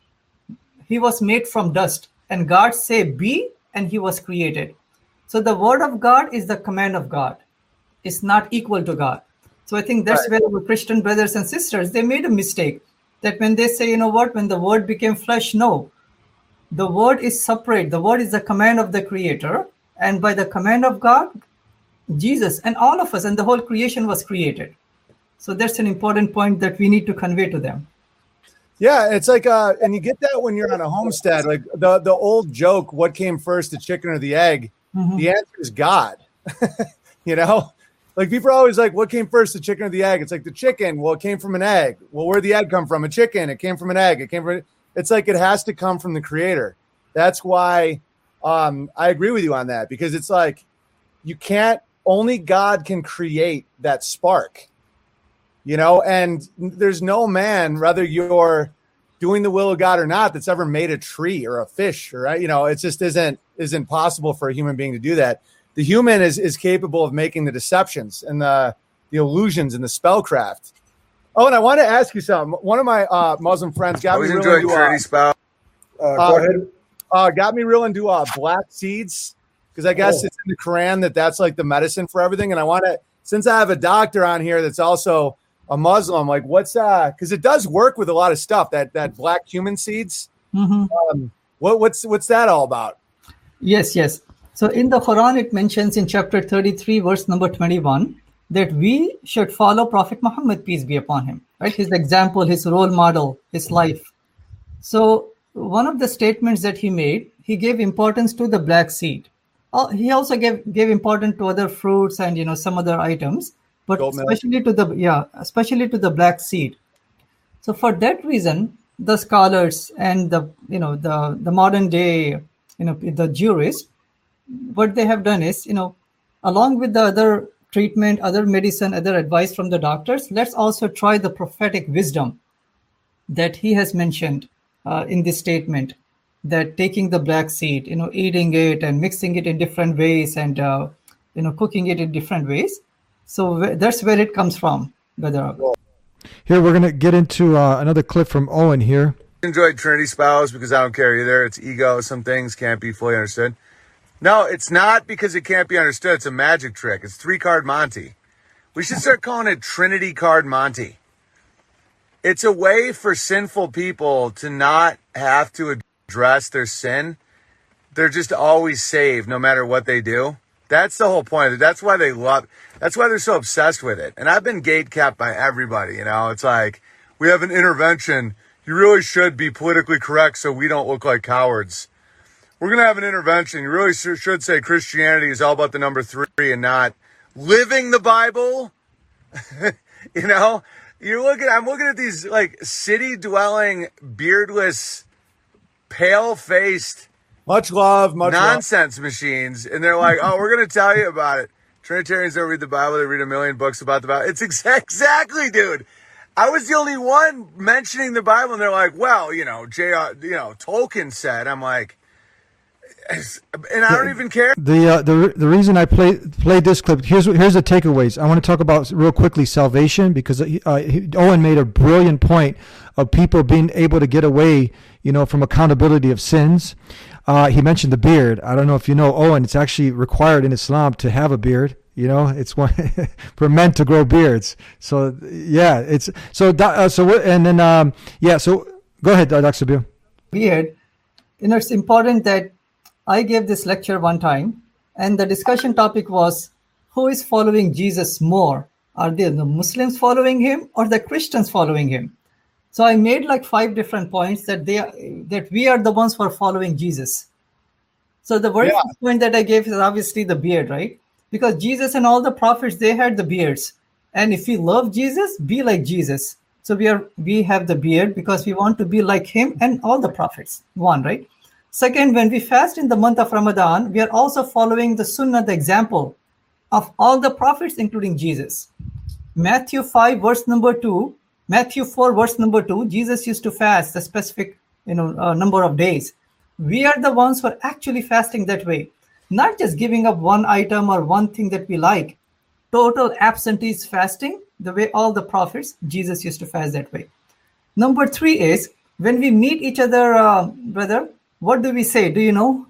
He was made from dust, and God said, be, and he was created. So the word of God is the command of God. It's not equal to God. So I think that's Right. where the Christian brothers and sisters, they made a mistake. That when they say, you know what, when the word became flesh, no. The word is separate. The word is the command of the creator. And by the command of God, Jesus and all of us and the whole creation was created. So that's an important point that we need to convey to them. Yeah, it's like, uh, and you get that when you're on a homestead, like the, the old joke, what came first, the chicken or the egg? Mhm. The answer is God. You know, like people are always like, what came first, the chicken or the egg? It's like the chicken. Well, it came from an egg. Well, where'd the egg come from? A chicken. It came from an egg. It came from, it's like, it has to come from the creator. That's why um, I agree with you on that, because it's like, you can't, only God can create that spark. You know, and there's no man, whether you're doing the will of God or not, that's ever made a tree or a fish, or, you know, it just isn't isn't possible for a human being to do that. The human is is capable of making the deceptions and the the illusions and the spellcraft. Oh, and I want to ask you something. One of my uh, Muslim friends got Always me enjoy real into Trinity uh, Spouse. Uh, uh, go ahead. uh, got me real into uh, black seeds, because I guess Oh. it's in the Quran that that's like the medicine for everything. And I want to, since I have a doctor on here that's also a Muslim, like what's uh because it does work with a lot of stuff, that that black cumin seeds. Mhm. Um, what what's what's that all about? Yes, yes. So in the Quran, it mentions in chapter thirty-three, verse number twenty-one, that we should follow Prophet Muhammad, peace be upon him, right? His example, his role model, his life. So one of the statements that he made, he gave importance to the black seed. Uh, He also gave, gave importance to other fruits and, you know, some other items, but Goat milk. especially to the, yeah, especially to the black seed. So for that reason, the scholars and the, you know, the, the modern day, you know, the jurists, what they have done is, you know, along with the other treatment, other medicine, other advice from the doctors, let's also try the prophetic wisdom that he has mentioned uh, in this statement, that taking the black seed, you know, eating it and mixing it in different ways and, uh, you know, cooking it in different ways. So wh- that's where it comes from, Brother. Here, we're going to get into uh, another clip from Owen here. Enjoy Trinity Spouse because I don't care either. It's ego. Some things can't be fully understood. No, it's not because it can't be understood. It's a magic trick. It's three card Monty. We should start calling it Trinity card Monty. it's a way for sinful people to not have to address their sin. They're just always saved no matter what they do. That's the whole point. That's why they love, that's why they're so obsessed with it. And I've been gatekept by everybody, you know. It's like, we have an intervention. You really should be politically correct so we don't look like cowards. We're going to have an intervention. You really should say Christianity is all about the number three and not living the Bible. You know, you're looking, I'm looking at these like city dwelling, beardless, pale faced, much love, much nonsense love. machines. And they're like, oh, we're going to tell you about it. Trinitarians don't read the Bible. They read a million books about the Bible. It's exa- exactly, dude. I was the only one mentioning the Bible. And they're like, well, you know, J R, you know, Tolkien said. I'm like, and I don't even care. The uh, the the reason I play played this clip, here's here's the takeaways. I want to talk about real quickly salvation, because uh, he, Owen made a brilliant point of people being able to get away, you know, from accountability of sins. Uh, he mentioned the beard. I don't know if you know, Owen, it's actually required in Islam to have a beard. You know, it's one for men to grow beards. So yeah, it's so uh, so and then um, yeah. So go ahead, Doctor Sabir. Beard. You know, it's important that I gave this lecture one time, and the discussion topic was, who is following Jesus more? Are they the Muslims following him or the Christians following him? So I made like five different points that they are, that we are the ones who are following Jesus. So the very yeah. first point that I gave is obviously the beard, right? Because Jesus and all the prophets, they had the beards. And if we love Jesus, be like Jesus. So we are we have the beard because we want to be like him and all the prophets. One, right? Second, when we fast in the month of Ramadan, we are also following the sunnah, the example of all the prophets, including Jesus. Matthew five, verse number two, Matthew four, verse number two, Jesus used to fast a specific you know, uh, number of days. We are the ones who are actually fasting that way, not just giving up one item or one thing that we like. Total absentee fasting, the way all the prophets, Jesus used to fast that way. Number three is, when we meet each other, uh, brother, what do we say? Do you know?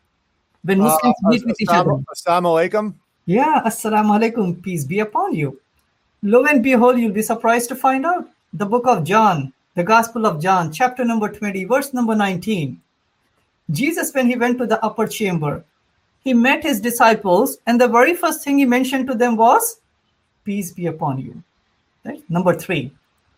When Muslims uh, meet with each other. Assalamu alaikum. Yeah, assalamu alaikum. Peace be upon you. Lo and behold, you'll be surprised to find out. The book of John, the Gospel of John, chapter number twenty, verse number nineteen. Jesus, when he went to the upper chamber, he met his disciples, and the very first thing he mentioned to them was, peace be upon you. Right? Number three,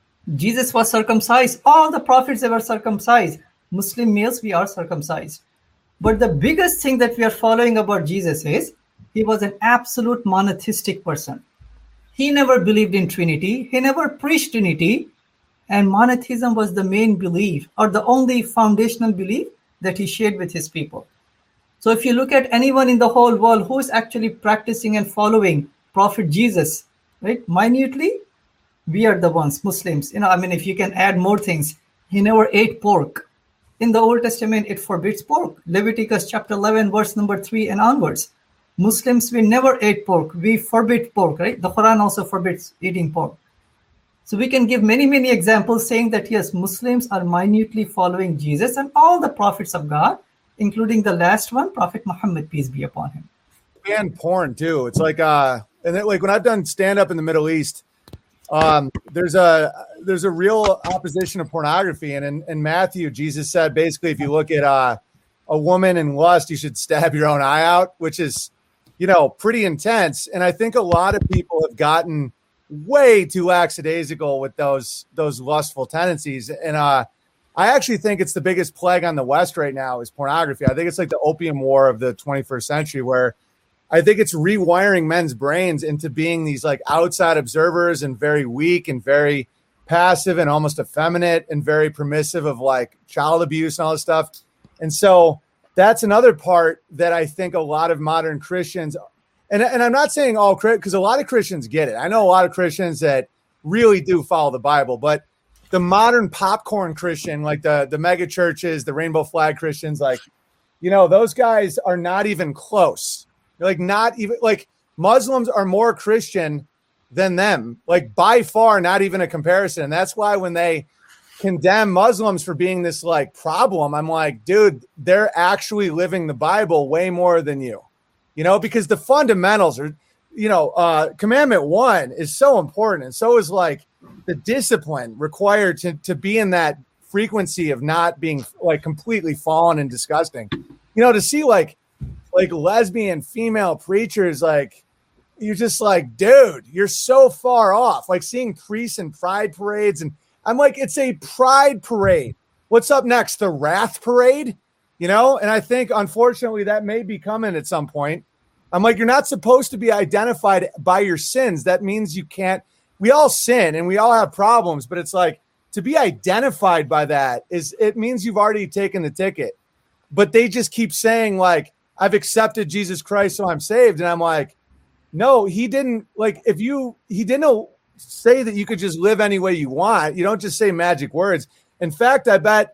Jesus was circumcised. All the prophets, they were circumcised. Muslim males, we are circumcised. But the biggest thing that we are following about Jesus is, he was an absolute monotheistic person. He never believed in Trinity. He never preached Trinity. And monotheism was the main belief, or the only foundational belief that he shared with his people. So if you look at anyone in the whole world who is actually practicing and following Prophet Jesus, right, minutely, we are the ones, Muslims. You know, I mean, if you can add more things, he never ate pork. In the Old Testament, it forbids pork. Leviticus chapter eleven, verse number three and onwards. Muslims, we never ate pork. We forbid pork, right? The Quran also forbids eating pork. So we can give many, many examples saying that, yes, Muslims are minutely following Jesus and all the prophets of God, including the last one, Prophet Muhammad, peace be upon him. And porn, too. It's like, uh, and then, like when I've done stand-up in the Middle East, um, there's a there's a real opposition to pornography. And in, in Matthew, Jesus said, basically, if you look at uh, a woman in lust, you should stab your own eye out, which is, you know, pretty intense. And I think a lot of people have gotten way too lackadaisical with those those lustful tendencies. And uh, I actually think it's the biggest plague on the West right now is pornography. I think it's like the opium war of the twenty-first century, where I think it's rewiring men's brains into being these like outside observers and very weak and very passive and almost effeminate and very permissive of like child abuse and all this stuff. And so that's another part that I think a lot of modern Christians, and, and I'm not saying all, because a lot of Christians get it. I know a lot of Christians that really do follow the Bible, but the modern popcorn Christian, like the, the mega churches, the rainbow flag Christians, like, you know, those guys are not even close. They're like not even like Muslims are more Christian than them, like by far, not even a comparison. And that's why when they condemn Muslims for being this like problem, I'm like, dude, they're actually living the Bible way more than you, you know, because the fundamentals are, you know, uh, commandment one is so important. And so is like the discipline required to to be in that frequency of not being like completely fallen and disgusting. You know, to see like like lesbian female preachers, like you're just like, dude, you're so far off. Like seeing priests and pride parades, and I'm like, it's a pride parade. What's up next? The wrath parade? You know? And I think, unfortunately, that may be coming at some point. I'm like, you're not supposed to be identified by your sins. That means you can't. We all sin and we all have problems, but it's like to be identified by that is it means you've already taken the ticket. But they just keep saying, like, I've accepted Jesus Christ, so I'm saved. And I'm like, no, he didn't. Like, if you, he didn't say that you could just live any way you want. You don't just say magic words. In fact, I bet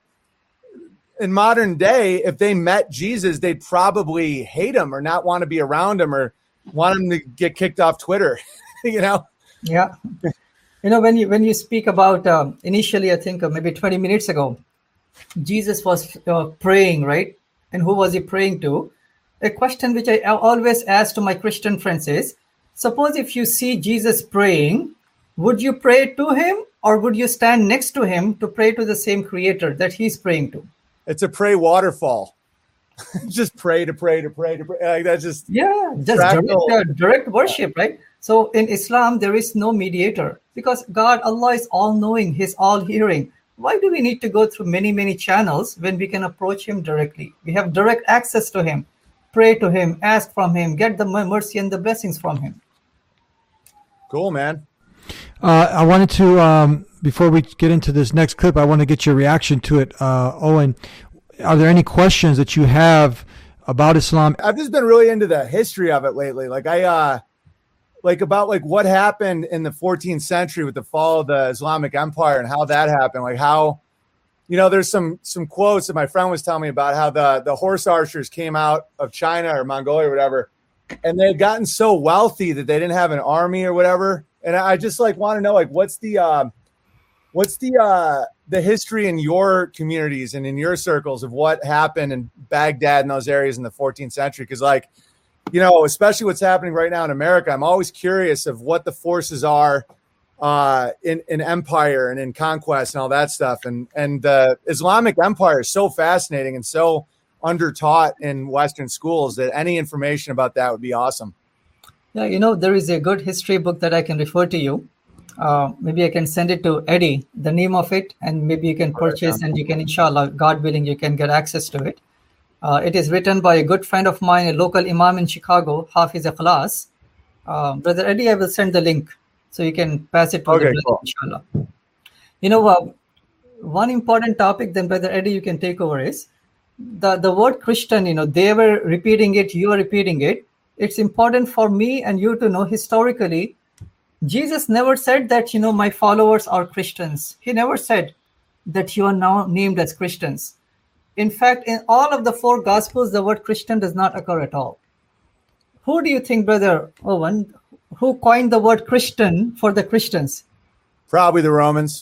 in modern day, if they met Jesus, they'd probably hate him or not want to be around him or want him to get kicked off Twitter, you know? Yeah. You know, when you, when you speak about, um, initially, I think uh, maybe twenty minutes ago, Jesus was uh, praying, right? And who was he praying to? A question which I always ask to my Christian friends is, suppose if you see Jesus praying, would you pray to him or would you stand next to him to pray to the same creator that he's praying to? It's a pray waterfall. Just pray to pray to pray to pray. Like that's just yeah, just direct, uh, direct worship, right? So in Islam, there is no mediator because God, Allah is all-knowing. He's all-hearing. Why do we need to go through many, many channels when we can approach him directly? We have direct access to him. Pray to him, ask from him, get the mercy and the blessings from him. Cool, man. Uh, I wanted to, um, before we get into this next clip, I want to get your reaction to it. Uh, Owen, are there any questions that you have about Islam? I've just been really into the history of it lately. Like I, uh, like about like what happened in the fourteenth century with the fall of the Islamic Empire and how that happened. Like how, you know, there's some some quotes that my friend was telling me about how the, the horse archers came out of China or Mongolia or whatever, and they had gotten so wealthy that they didn't have an army or whatever. And I just like want to know, like, what's the uh, what's the uh, the history in your communities and in your circles of what happened in Baghdad and those areas in the fourteenth century? Because, like, you know, especially what's happening right now in America, I'm always curious of what the forces are uh, in in empire and in conquest and all that stuff. And and the Islamic Empire is so fascinating and so undertaught in Western schools that any information about that would be awesome. Yeah, you know, there is a good history book that I can refer to you. Uh, maybe I can send it to Eddie, the name of it, and maybe you can purchase and you can, inshallah, God willing, you can get access to it. Uh, it is written by a good friend of mine, a local imam in Chicago, Hafiz Ikhlas. Uh, Brother Eddie, I will send the link so you can pass it to okay, the cool. inshallah. You know, uh, one important topic then, Brother Eddie, you can take over is the, the word Christian, you know, they were repeating it, you are repeating it. It's important for me and you to know historically, Jesus never said that, you know, my followers are Christians. He never said that you are now named as Christians. In fact, in all of the four Gospels, the word Christian does not occur at all. Who do you think, Brother Owen, who coined the word Christian for the Christians? Probably the Romans.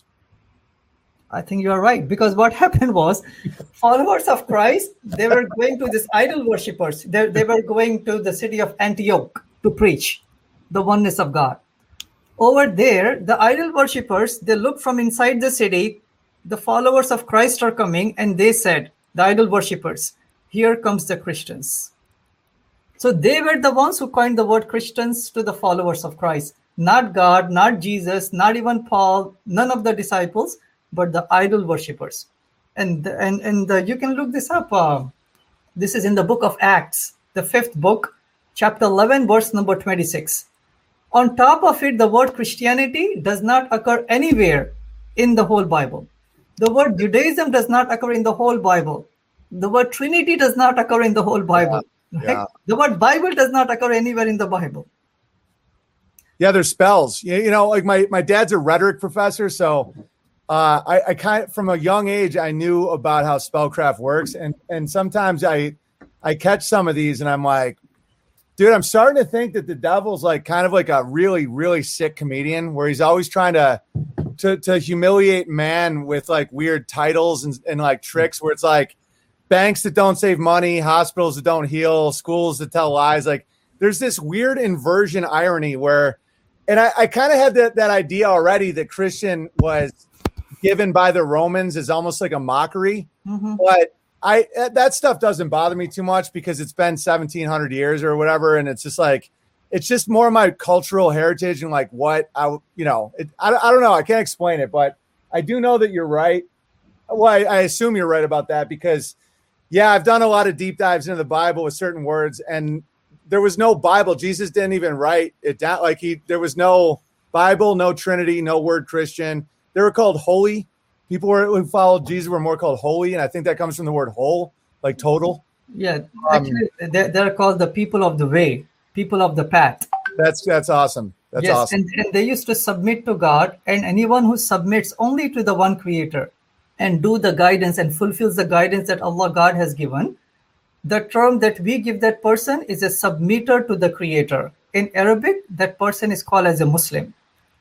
I think you are right, because what happened was followers of Christ, they were going to these idol worshippers. They, they were going to the city of Antioch to preach the oneness of God. Over there, the idol worshippers, they looked from inside the city. The followers of Christ are coming, and they said, the idol worshippers, here comes the Christians. So they were the ones who coined the word Christians to the followers of Christ. Not God, not Jesus, not even Paul, none of the disciples, but the idol worshippers. And, and, and uh, you can look this up. Uh, this is in the book of Acts, the fifth book, chapter eleven, verse number twenty-six. On top of it, the word Christianity does not occur anywhere in the whole Bible. The word Judaism does not occur in the whole Bible. The word Trinity does not occur in the whole Bible. Yeah, right? yeah. The word Bible does not occur anywhere in the Bible. Yeah, there's spells. You, you know, like my, my dad's a rhetoric professor, so uh, I, I kind of, from a young age, I knew about how spellcraft works. And, and sometimes I, I catch some of these and I'm like, dude, I'm starting to think that the devil's like kind of like a really, really sick comedian where he's always trying to to, to humiliate man with like weird titles and, and like tricks where it's like banks that don't save money, hospitals that don't heal, schools that tell lies. Like there's this weird inversion irony where and I, I kind of had that, that idea already that Christian was given by the Romans as almost like a mockery. Mm-hmm. But I that stuff doesn't bother me too much because it's been seventeen hundred years or whatever. And it's just like, it's just more my cultural heritage and like what I, you know, it, I, I don't know. I can't explain it, but I do know that you're right. Well, I, I assume you're right about that because, yeah, I've done a lot of deep dives into the Bible with certain words, and there was no Bible. Jesus didn't even write it down. Like he, there was no Bible, no Trinity, no word Christian. They were called holy. People were, who followed Jesus were more called holy, and I think that comes from the word whole, like total. Yeah, actually, um, they're, they're called the people of the way, people of the path. That's that's awesome. That's yes, awesome. And, and they used to submit to God, and anyone who submits only to the one Creator and do the guidance and fulfills the guidance that Allah God has given, the term that we give that person is a submitter to the Creator. In Arabic, that person is called as a Muslim.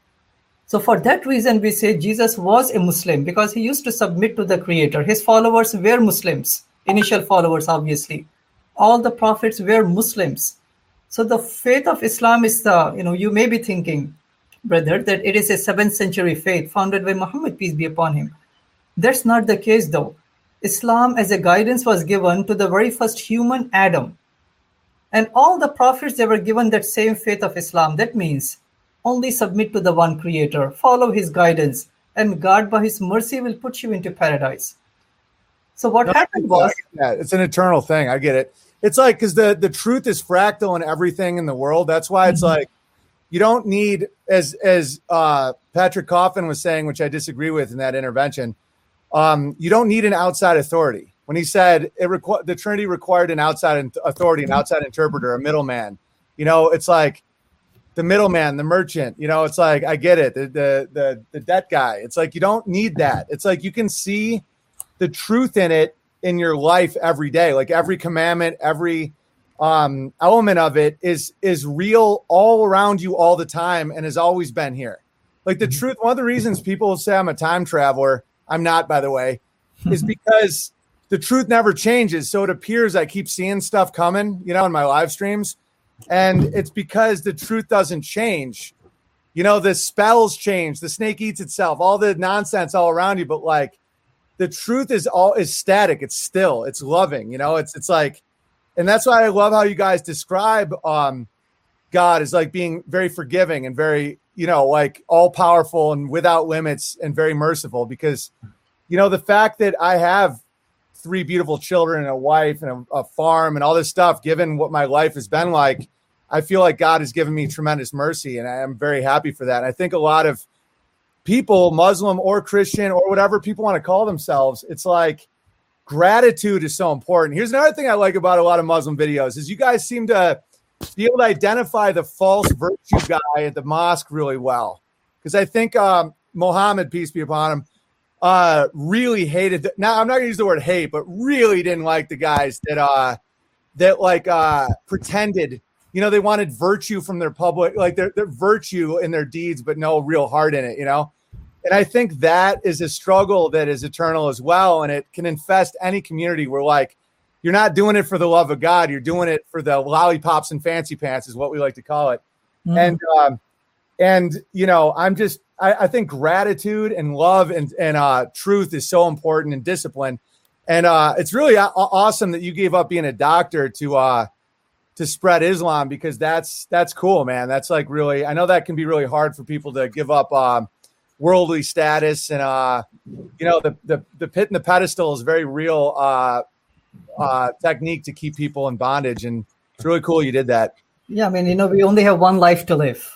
So for that reason, we say Jesus was a Muslim because he used to submit to the Creator. His followers were Muslims, initial followers, obviously. All the prophets were Muslims. So the faith of Islam is the, you know, you may be thinking, brother, that it is a seventh century faith founded by Muhammad, peace be upon him. That's not the case, though. Islam as a guidance was given to the very first human, Adam. And all the prophets, they were given that same faith of Islam. That means only submit to the one Creator, follow his guidance, and God by his mercy will put you into paradise. So what no, happened was... Yeah, it's an eternal thing. I get it. It's like, because the, the truth is fractal in everything in the world. That's why it's mm-hmm. like, you don't need, as as uh, Patrick Coffin was saying, which I disagree with in that intervention, um, you don't need an outside authority. When he said it requ- the Trinity required an outside authority, an outside interpreter, a middleman, you know, it's like the middleman, the merchant, you know, it's like, I get it. The, the, the, the debt guy. It's like, you don't need that. It's like, you can see the truth in it in your life every day. Like every commandment, every um, element of it is, is real all around you all the time and has always been here. Like the truth. One of the reasons people say I'm a time traveler, I'm not, by the way, is because the truth never changes. So it appears I keep seeing stuff coming, you know, in my live streams. And it's because the truth doesn't change. You know, the spells change, the snake eats itself, all the nonsense all around you. But like the truth is all is static. It's still, it's loving, you know, it's, it's like, and that's why I love how you guys describe um, God as like being very forgiving and very, you know, like all powerful and without limits and very merciful, because, you know, the fact that I have three beautiful children and a wife and a, a farm and all this stuff, given what my life has been like, I feel like God has given me tremendous mercy, and I am very happy for that. And I think a lot of people, Muslim or Christian or whatever people want to call themselves, it's like gratitude is so important. Here's another thing I like about a lot of Muslim videos is you guys seem to be able to identify the false virtue guy at the mosque really well. Because I think um, Muhammad, peace be upon him, uh, really hated. The, now I'm not going to use the word hate, but really didn't like the guys that uh, that like uh, pretended. You know, they wanted virtue from their public, like their, their virtue in their deeds, but no real heart in it, you know? And I think that is a struggle that is eternal as well. And it can infest any community where like, you're not doing it for the love of God. You're doing it for the lollipops and fancy pants is what we like to call it. Mm-hmm. And, um, and, you know, I'm just, I, I think gratitude and love and, and uh, truth is so important, and discipline. And uh, it's really a- awesome that you gave up being a doctor to, uh, to spread Islam, because that's, that's cool, man. That's like really, I know that can be really hard for people to give up um, worldly status and, uh, you know, the, the, the pit and the pedestal is a very real uh, uh, technique to keep people in bondage. And it's really cool you did that. Yeah. I mean, you know, we only have one life to live.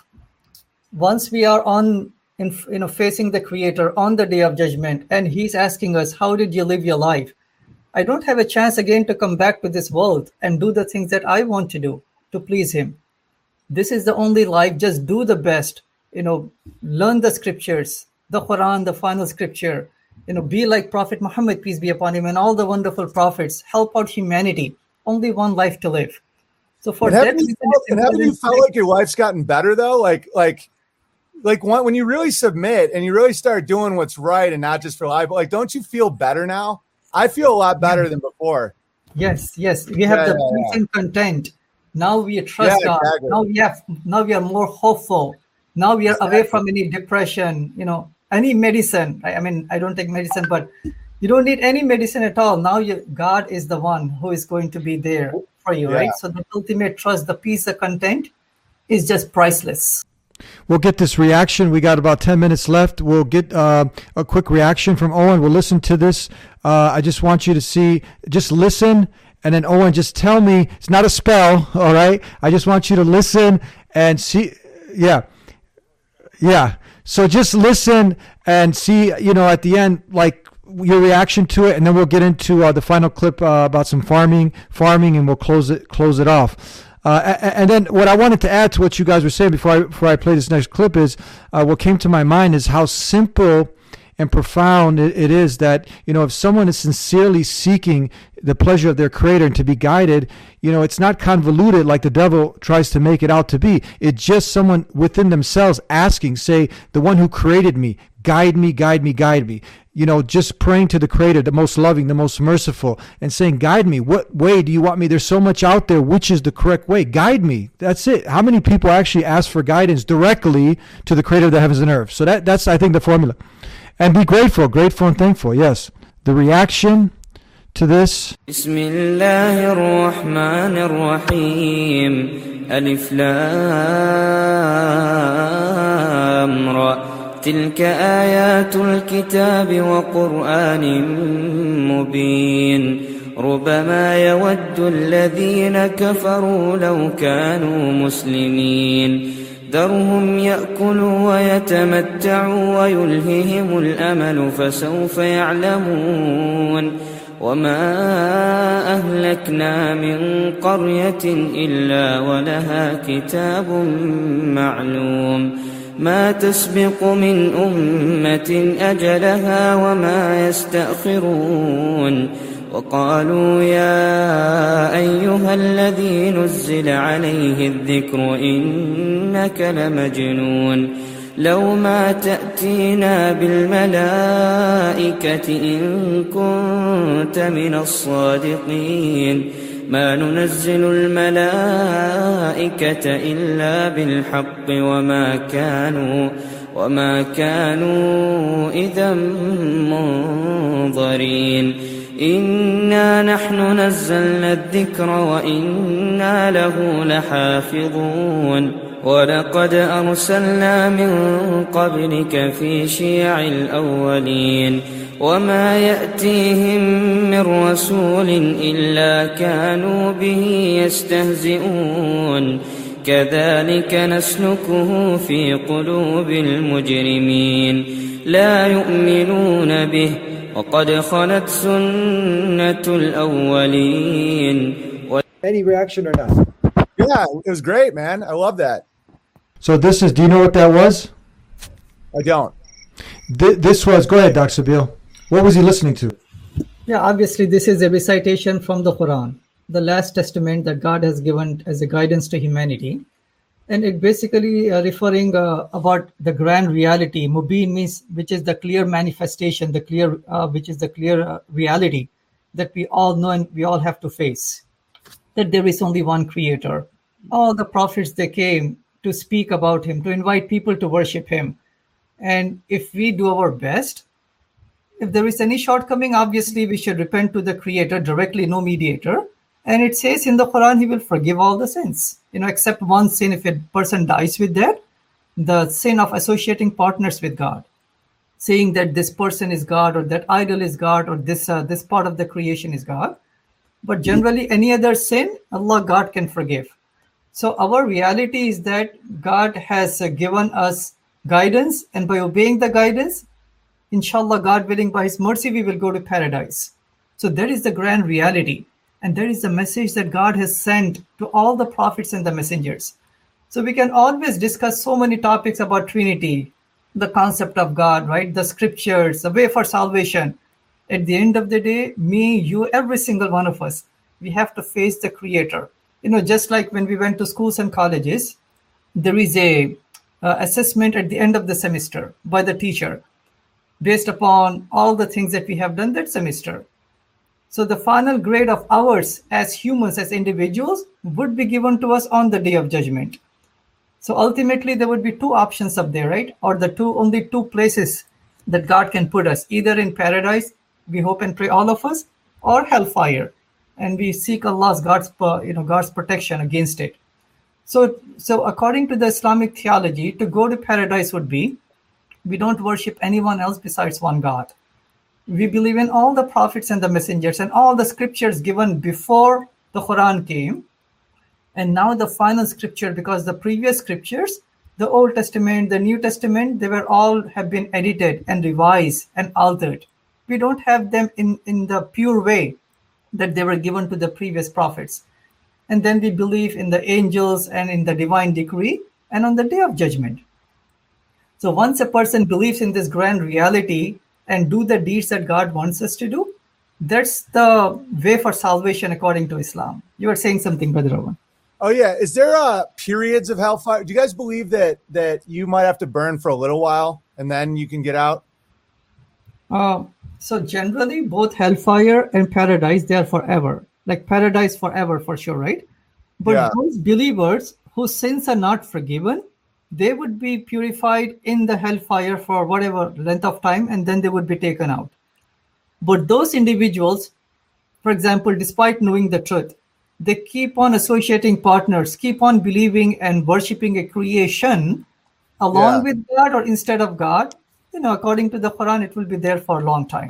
Once we are on, in, you know, facing the Creator on the day of judgment, and he's asking us, how did you live your life? I don't have a chance again to come back to this world and do the things that I want to do to please him. This is the only life. Just do the best, you know, learn the scriptures, the Quran, the final scripture, you know, be like Prophet Muhammad, peace be upon him, and all the wonderful prophets, help out humanity. Only one life to live. So for and that haven't reason, you felt, and haven't you felt like your life's gotten better though? Like, like, like when, when you really submit and you really start doing what's right and not just for life, like, don't you feel better now? I feel a lot better than before. Yes, yes. We have Yeah, the yeah, peace yeah. and content. Now we trust Yeah, God. exactly. Now we have now we are more hopeful. Now we are away from any depression, you know, any medicine. I, I mean, I don't take medicine, but you don't need any medicine at all. Now you, God is the one who is going to be there for you, Yeah. right? So the ultimate trust, the peace, the content is just priceless. We'll get this reaction. We got about ten minutes left. We'll get uh, a quick reaction from Owen. We'll listen to this. Uh, I just want you to see, just listen. And then Owen, just tell me, it's not a spell. All right. I just want you to listen and see. Yeah. Yeah. So just listen and see, you know, at the end, like your reaction to it. And then we'll get into uh, the final clip uh, about some farming, farming, and we'll close it, close it off. Uh, and then what I wanted to add to what you guys were saying before I, before I play this next clip is uh, what came to my mind is how simple and profound it, it is that, you know, if someone is sincerely seeking the pleasure of their creator and to be guided, you know, it's not convoluted like the devil tries to make it out to be. It's just someone within themselves asking, say, the one who created me, guide me, guide me, guide me. You know, just praying to the creator, the most loving, the most merciful, and saying, guide me. What way do you want me? There's so much out there. Which is the correct way? Guide me. That's it. How many people actually ask for guidance directly to the creator of the heavens and earth? So that that's, I think, the formula. And be grateful, grateful and thankful. Yes. The reaction to this. بسم الله الرحمن الرحيم ألف لام را تلك آيات الكتاب وقرآن مبين ربما يود الذين كفروا لو كانوا مسلمين ذرهم يأكلوا ويتمتعوا ويلههم الأمل فسوف يعلمون وما أهلكنا من قرية إلا ولها كتاب معلوم ما تسبق من أمة أجلها وما يستأخرون وقالوا يا أيها الذي نزل عليه الذكر إنك لمجنون لو ما تأتينا بالملائكة إن كنت من الصادقين ما ننزل الملائكة إلا بالحق وما كانوا وما كانوا إذا منظرين إنا نحن نزلنا الذكر وإنا له لحافظون ولقد أرسلنا من قبلك في شيع الأولين وما يأتيهم من رسول إلا كانوا به يستهزئون كذلك نسلكه في قلوب المجرمين لا يؤمنون به وقد خلت سنة الأولين. Any reaction or not? Yeah, it was great, man. I love that. So this is, do you know what that was? I don't. Th- this was, go ahead, Doctor Sabeel. What was he listening to? Yeah, obviously this is a recitation from the Quran, the last testament that God has given as a guidance to humanity. And it basically uh, referring uh, about the grand reality. Mubin means, which is the clear manifestation, the clear, uh, which is the clear uh, reality that we all know and we all have to face. That there is only one creator. All the prophets, they came to speak about him, to invite people to worship him. And if we do our best, if there is any shortcoming, obviously we should repent to the creator directly, no mediator. And it says in the Quran, he will forgive all the sins, you know, except one sin. If a person dies with that, the sin of associating partners with God, saying that this person is God or that idol is God or this uh, this part of the creation is God. But generally, any other sin, Allah, God can forgive. So our reality is that God has uh, given us guidance, and by obeying the guidance, inshallah, God willing, by his mercy, we will go to paradise. So that is the grand reality. And that is the message that God has sent to all the prophets and the messengers. So we can always discuss so many topics about Trinity, the concept of God, right? The scriptures, the way for salvation. At the end of the day, me, you, every single one of us, we have to face the creator. You know, just like when we went to schools and colleges, there is a uh, assessment at the end of the semester by the teacher based upon all the things that we have done that semester. So the final grade of ours as humans, as individuals, would be given to us on the day of judgment. So ultimately, there would be two options up there, right? Or the two only two places that God can put us, either in paradise, we hope and pray all of us, or hellfire, and we seek Allah's God's you know God's protection against it. So, so according to the Islamic theology, to go to paradise would be, we don't worship anyone else besides one God. We believe in all the prophets and the messengers and all the scriptures given before the Quran came. And now the final scripture, because the previous scriptures, the Old Testament, the New Testament, they were all have been edited and revised and altered. We don't have them in, in the pure way that they were given to the previous prophets. And then we believe in the angels and in the divine decree and on the day of judgment. So once a person believes in this grand reality and do the deeds that God wants us to do, that's the way for salvation according to Islam. You were saying something, Brother Rowan. Oh yeah, is there uh, periods of hellfire? Do you guys believe that that you might have to burn for a little while and then you can get out? Uh, so generally, both hellfire and paradise, they are forever. Like paradise forever for sure, right? But yeah. Those believers whose sins are not forgiven, they would be purified in the hellfire for whatever length of time, and then they would be taken out. But those individuals, for example, despite knowing the truth, they keep on associating partners, keep on believing and worshiping a creation along yeah. with God or instead of God. You know, according to the Quran, it will be there for a long time.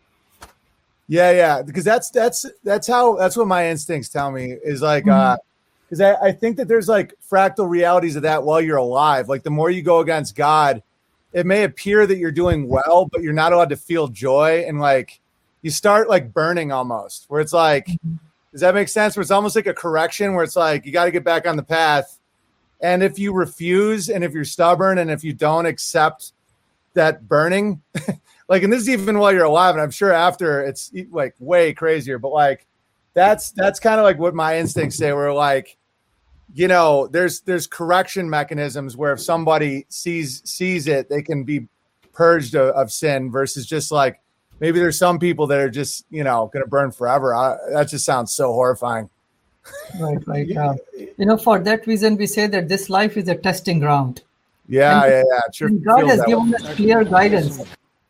Yeah, yeah, because that's that's that's how that's what my instincts tell me is like, mm-hmm. uh, because I, I think that there's like fractal realities of that while you're alive. Like the more you go against God, it may appear that you're doing well, but you're not allowed to feel joy, and like you start like burning almost. Where it's like, mm-hmm. does that make sense? Where it's almost like a correction, where it's like you got to get back on the path, and if you refuse, and if you're stubborn, and if you don't accept that burning. Like, and this is even while you're alive, and I'm sure after it's like way crazier, but like, that's, that's kind of like what my instincts say. We're like, you know, there's, there's correction mechanisms where if somebody sees, sees it, they can be purged of, of sin versus just like, maybe there's some people that are just, you know, going to burn forever. I, that just sounds so horrifying. Right. Right. Uh, you know, for that reason, we say that this life is a testing ground. Yeah. And, yeah. Yeah. Sure. God has given us clear guidance.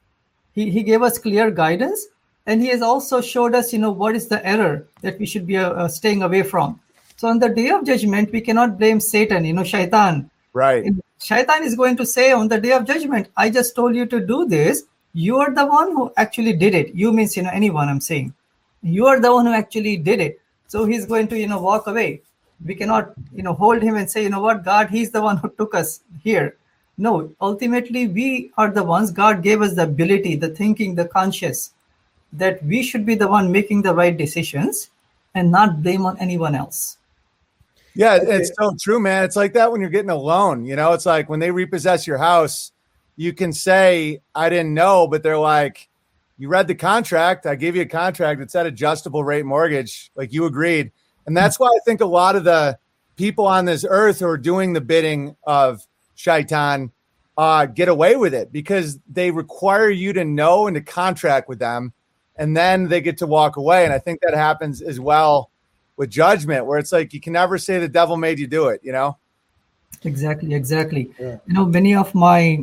He, he gave us clear guidance, and he has also showed us, you know, what is the error that we should be uh, staying away from. So on the day of judgment, we cannot blame Satan, you know, Shaitan. Right. And Shaitan is going to say on the day of judgment, I just told you to do this. You are the one who actually did it. You means, you know, anyone I'm saying. You are the one who actually did it. So he's going to, you know, walk away. We cannot, you know, hold him and say, you know what, God, he's the one who took us here. No, ultimately, we are the ones. God gave us the ability, the thinking, the conscious, that we should be the one making the right decisions and not blame on anyone else. Yeah, it's so true, man. It's like that when you're getting a loan. You know, it's like when they repossess your house, you can say, I didn't know, but they're like, you read the contract. I gave you a contract that said adjustable rate mortgage. Like you agreed. And that's why I think a lot of the people on this earth who are doing the bidding of Shaitan uh, get away with it because they require you to know and to contract with them, and then they get to walk away. And I think that happens as well with judgment, where it's like you can never say the devil made you do it, you know? Exactly, exactly. Yeah. You know, many of my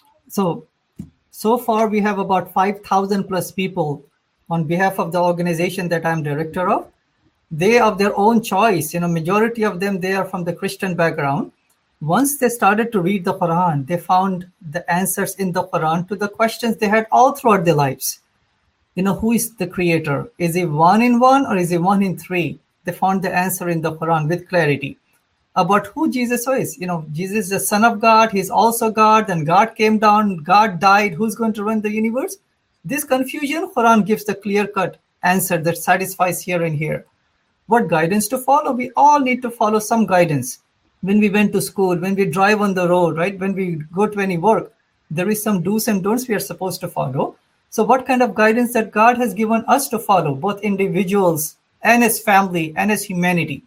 so so far we have about five thousand plus people on behalf of the organization that I'm director of. They of their own choice, you know, majority of them, they are from the Christian background. Once they started to read the Quran, they found the answers in the Quran to the questions they had all throughout their lives. You know, who is the creator? Is he one in one or is he one in three? They found the answer in the Quran with clarity about who Jesus is. You know, Jesus is the Son of God. He's also God. Then God came down. God died. Who's going to run the universe? This confusion, Quran gives the clear-cut answer that satisfies here and here. What guidance to follow? We all need to follow some guidance. When we went to school, when we drive on the road, right? When we go to any work, there is some do's and don'ts we are supposed to follow. So what kind of guidance that God has given us to follow, both individuals and as family and as humanity?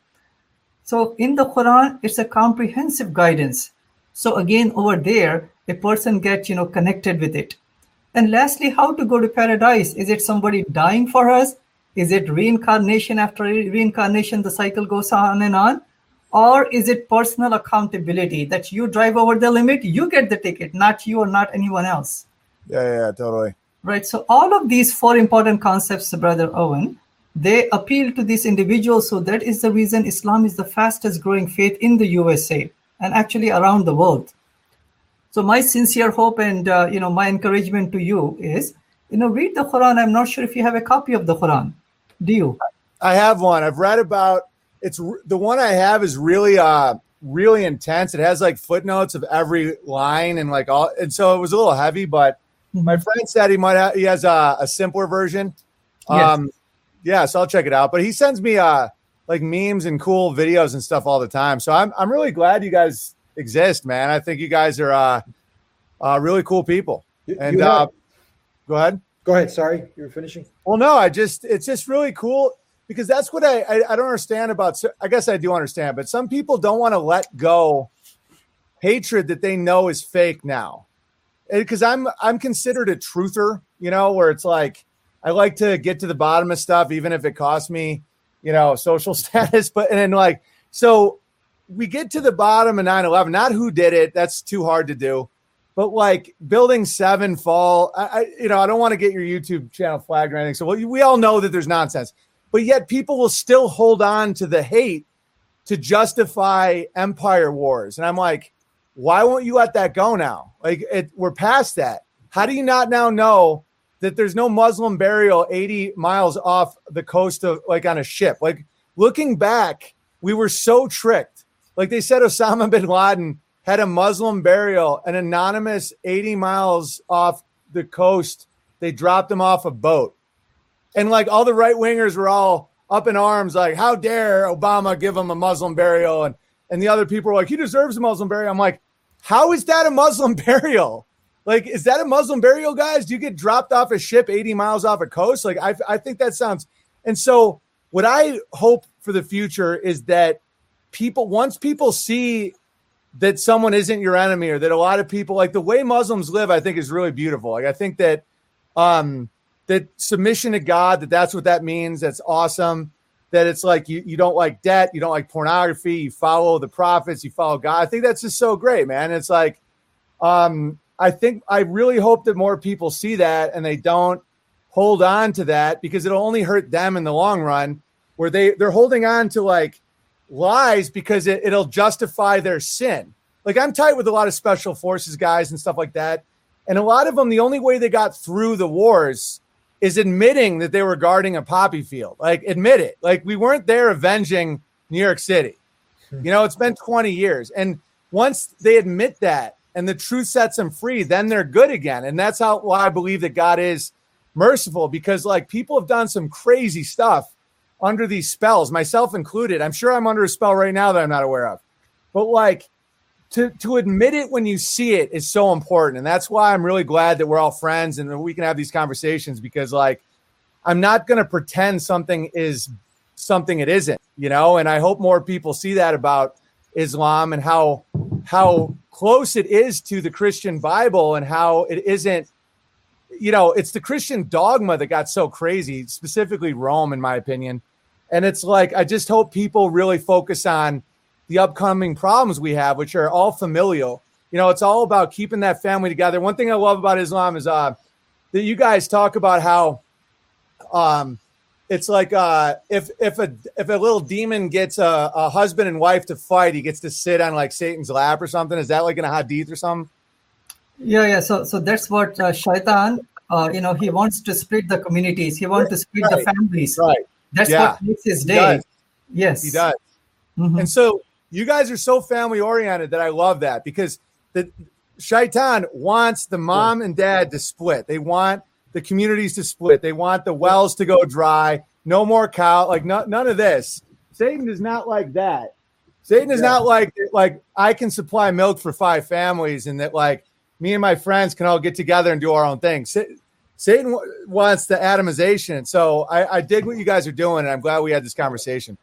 So in the Quran, it's a comprehensive guidance. So again, over there, a person gets, you know, connected with it. And lastly, how to go to paradise? Is it somebody dying for us? Is it reincarnation? After reincarnation, the cycle goes on and on? Or is it personal accountability that you drive over the limit, you get the ticket, not you or not anyone else? Yeah, yeah, yeah, totally. Right. So all of these four important concepts, Brother Owen, they appeal to these individuals. So that is the reason Islam is the fastest growing faith in the U S A and actually around the world. So my sincere hope and, uh, you know, my encouragement to you is, you know, read the Quran. I'm not sure if you have a copy of the Quran. Do you? I have one. I've read about it's the one I have is really, uh, really intense. It has like footnotes of every line and like all, and so it was a little heavy, but mm-hmm. my friend said he might have, he has a, a simpler version. Yes. Um, yeah, so I'll check it out, but he sends me, uh, like memes and cool videos and stuff all the time. So I'm, I'm really glad you guys exist, man. I think you guys are, uh, uh, really cool people. And, you uh, have, go ahead. Go ahead. Sorry. You were finishing. Well, no, I just, it's just really cool. Because that's what I, I I don't understand about. I guess I do understand, but some people don't want to let go hatred that they know is fake now. Because I'm I'm considered a truther, you know, where it's like I like to get to the bottom of stuff, even if it costs me, you know, social status. But and then like so we get to the bottom of nine eleven, not who did it. That's too hard to do. But like Building seven fall, I, I you know I don't want to get your YouTube channel flagged or anything. So we, we all know that there's nonsense. But yet people will still hold on to the hate to justify empire wars. And I'm like, why won't you let that go now? Like it, we're past that. How do you not now know that there's no Muslim burial eighty miles off the coast of like on a ship? Like looking back, we were so tricked. Like they said Osama bin Laden had a Muslim burial, an anonymous eighty miles off the coast. They dropped him off a boat. And like all the right wingers were all up in arms, like, how dare Obama give him a Muslim burial? And and the other people were like, he deserves a Muslim burial. I'm like, how is that a Muslim burial? Like, is that a Muslim burial, guys? Do you get dropped off a ship eighty miles off a coast? Like, I, I think that sounds. And so what I hope for the future is that people, once people see that someone isn't your enemy or that a lot of people, like the way Muslims live, I think is really beautiful. Like, I think that, um, that submission to God, that that's what that means. That's awesome. That it's like you, you don't like debt, you don't like pornography, you follow the prophets, you follow God. I think that's just so great, man. It's like, um, I think I really hope that more people see that and they don't hold on to that because it'll only hurt them in the long run, where they, they're holding on to like lies because it, it'll justify their sin. Like I'm tight with a lot of special forces guys and stuff like that. And a lot of them, the only way they got through the wars is admitting that they were guarding a poppy field. Like, admit it. Like, we weren't there avenging New York City. You know, it's been twenty years. And once they admit that and the truth sets them free, then they're good again. And that's how why I believe that God is merciful, because, like, people have done some crazy stuff under these spells, myself included. I'm sure I'm under a spell right now that I'm not aware of. But, like, To to admit it when you see it is so important. And that's why I'm really glad that we're all friends and that we can have these conversations, because like I'm not going to pretend something is something it isn't, you know, and I hope more people see that about Islam and how how close it is to the Christian Bible and how it isn't, you know, it's the Christian dogma that got so crazy, specifically Rome, in my opinion. And it's like I just hope people really focus on the upcoming problems we have, which are all familial. You know, it's all about keeping that family together. One thing I love about Islam is uh, that you guys talk about how um, it's like uh, if if a if a little demon gets a, a husband and wife to fight, he gets to sit on like Satan's lap or something. Is that like in a hadith or something? Yeah, yeah. So so that's what uh, Shaitan, uh, you know, he wants to split the communities. He wants to split Right. the families. Right. That's Yeah. what makes his He day. does. Yes. He does. Mhm. And so you guys are so family oriented that I love that, because the Shaitan wants the mom and dad to split. They want the communities to split. They want the wells to go dry. No more cow. Like no, none of this. Satan is not like that. Satan is Yeah. not like like I can supply milk for five families and that like me and my friends can all get together and do our own thing. Sa- Satan w- wants the atomization. So I, I dig what you guys are doing, and I'm glad we had this conversation.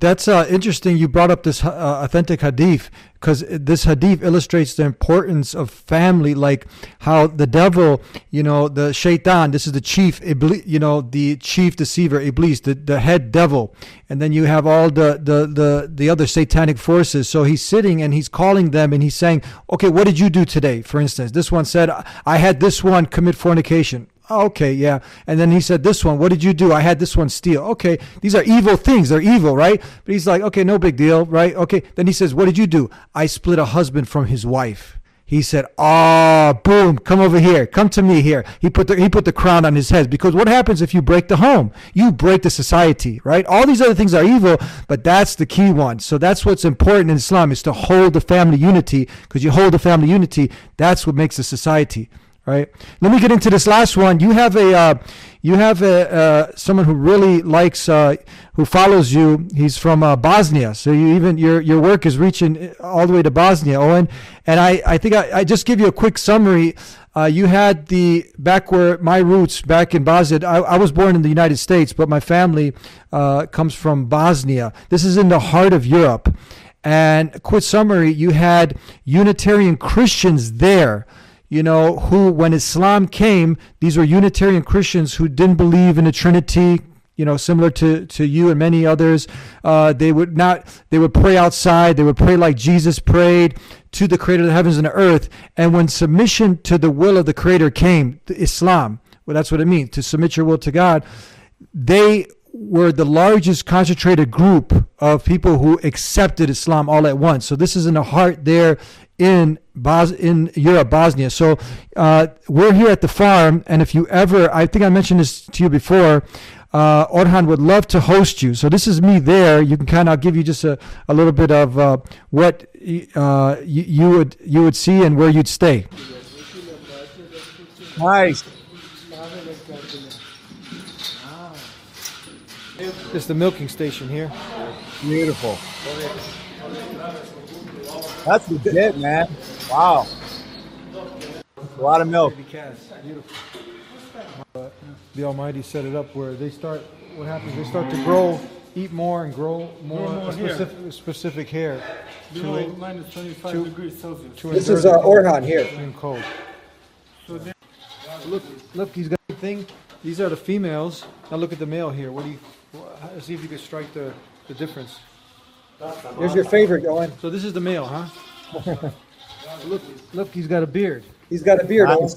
that's uh, interesting. You brought up this uh, authentic hadith because this hadith illustrates the importance of family, like how the devil, you know, the shaitan, this is the chief, you know, the chief deceiver, Iblis, the, the head devil. And then you have all the, the, the, the other satanic forces. So he's sitting and he's calling them and he's saying, okay, what did you do today? For instance, this one said, I had this one commit fornication. Oh, okay, yeah. And then he said, this one, what did you do? I had this one steal. Okay, these are evil things. They're evil, right? But he's like, okay, no big deal, right? Okay. Then he says, what did you do? I split a husband from his wife. He said, oh, boom, come over here. Come to me here. He put the, he put the crown on his head. Because what happens if you break the home? You break the society, right? All these other things are evil, but that's the key one. So that's what's important in Islam, is to hold the family unity. Because you hold the family unity, that's what makes a society. Right. Let me get into this last one. You have a, uh, you have a uh, someone who really likes, uh, who follows you. He's from uh, Bosnia, so you even your your work is reaching all the way to Bosnia, Owen. And I I think I, I just give you a quick summary. Uh, you had the back where my roots back in Bosnia. I, I was born in the United States, but my family uh, comes from Bosnia. This is in the heart of Europe. And a quick summary: you had Unitarian Christians there. You know, who, when Islam came, these were Unitarian Christians who didn't believe in the Trinity, you know, similar to, to you and many others. Uh, they would not, they would pray outside. They would pray like Jesus prayed to the creator of the heavens and the earth. And when submission to the will of the creator came, Islam, well, that's what it means, to submit your will to God, they were the largest concentrated group of people who accepted Islam all at once. So this is in the heart there in Bos- in Europe, Bosnia. So uh, we're here at the farm, and if you ever, I think I mentioned this to you before, uh, Orhan would love to host you. So this is me there. You can kind of, I'll give you just a, a little bit of uh, what uh, you, you would you would see and where you'd stay. Nice. It's the milking station here. Beautiful. That's legit, man. Wow. A lot of milk. Beautiful. Uh, the Almighty set it up where they start, what happens, they start to grow, eat more and grow more, more specific, specific hair. Below minus twenty-five to, degrees Celsius. To This is uh, Orhan here. Cold. So then, look, look, he's got a thing. These are the females. Now look at the male here. What do you, let's see if you can strike the, the difference. Here's your favorite, Owen. So this is the male, huh? look, look, he's got a beard. He's got a beard, Owen.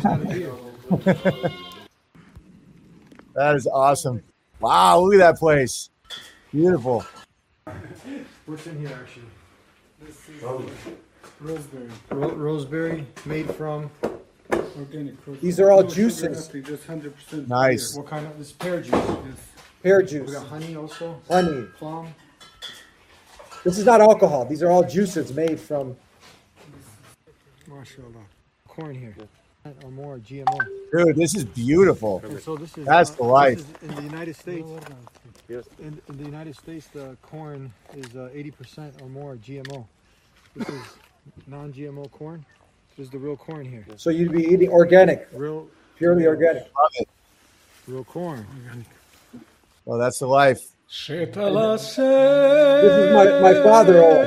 That is awesome. Wow, look at that place. Beautiful. What's in here, actually? This is roseberry. Ro- roseberry made from? Organic. These are all No juices. sugar, just one hundred percent Nice. beer. What kind of? This pear juice. Yes. Pear We juice, got honey also. honey. Plum. This is not alcohol. These are all juices made from. Mashallah. Corn here. Or more G M O. Dude, this is beautiful. And so this is, That's the life. This is in the United States. In, in the United States, the corn is uh, eighty percent or more G M O. This is non-G M O corn. This is the real corn here. So you'd be eating organic, Real, purely organic. Love it. real corn. Well, that's the life. This is my, my father, Owen.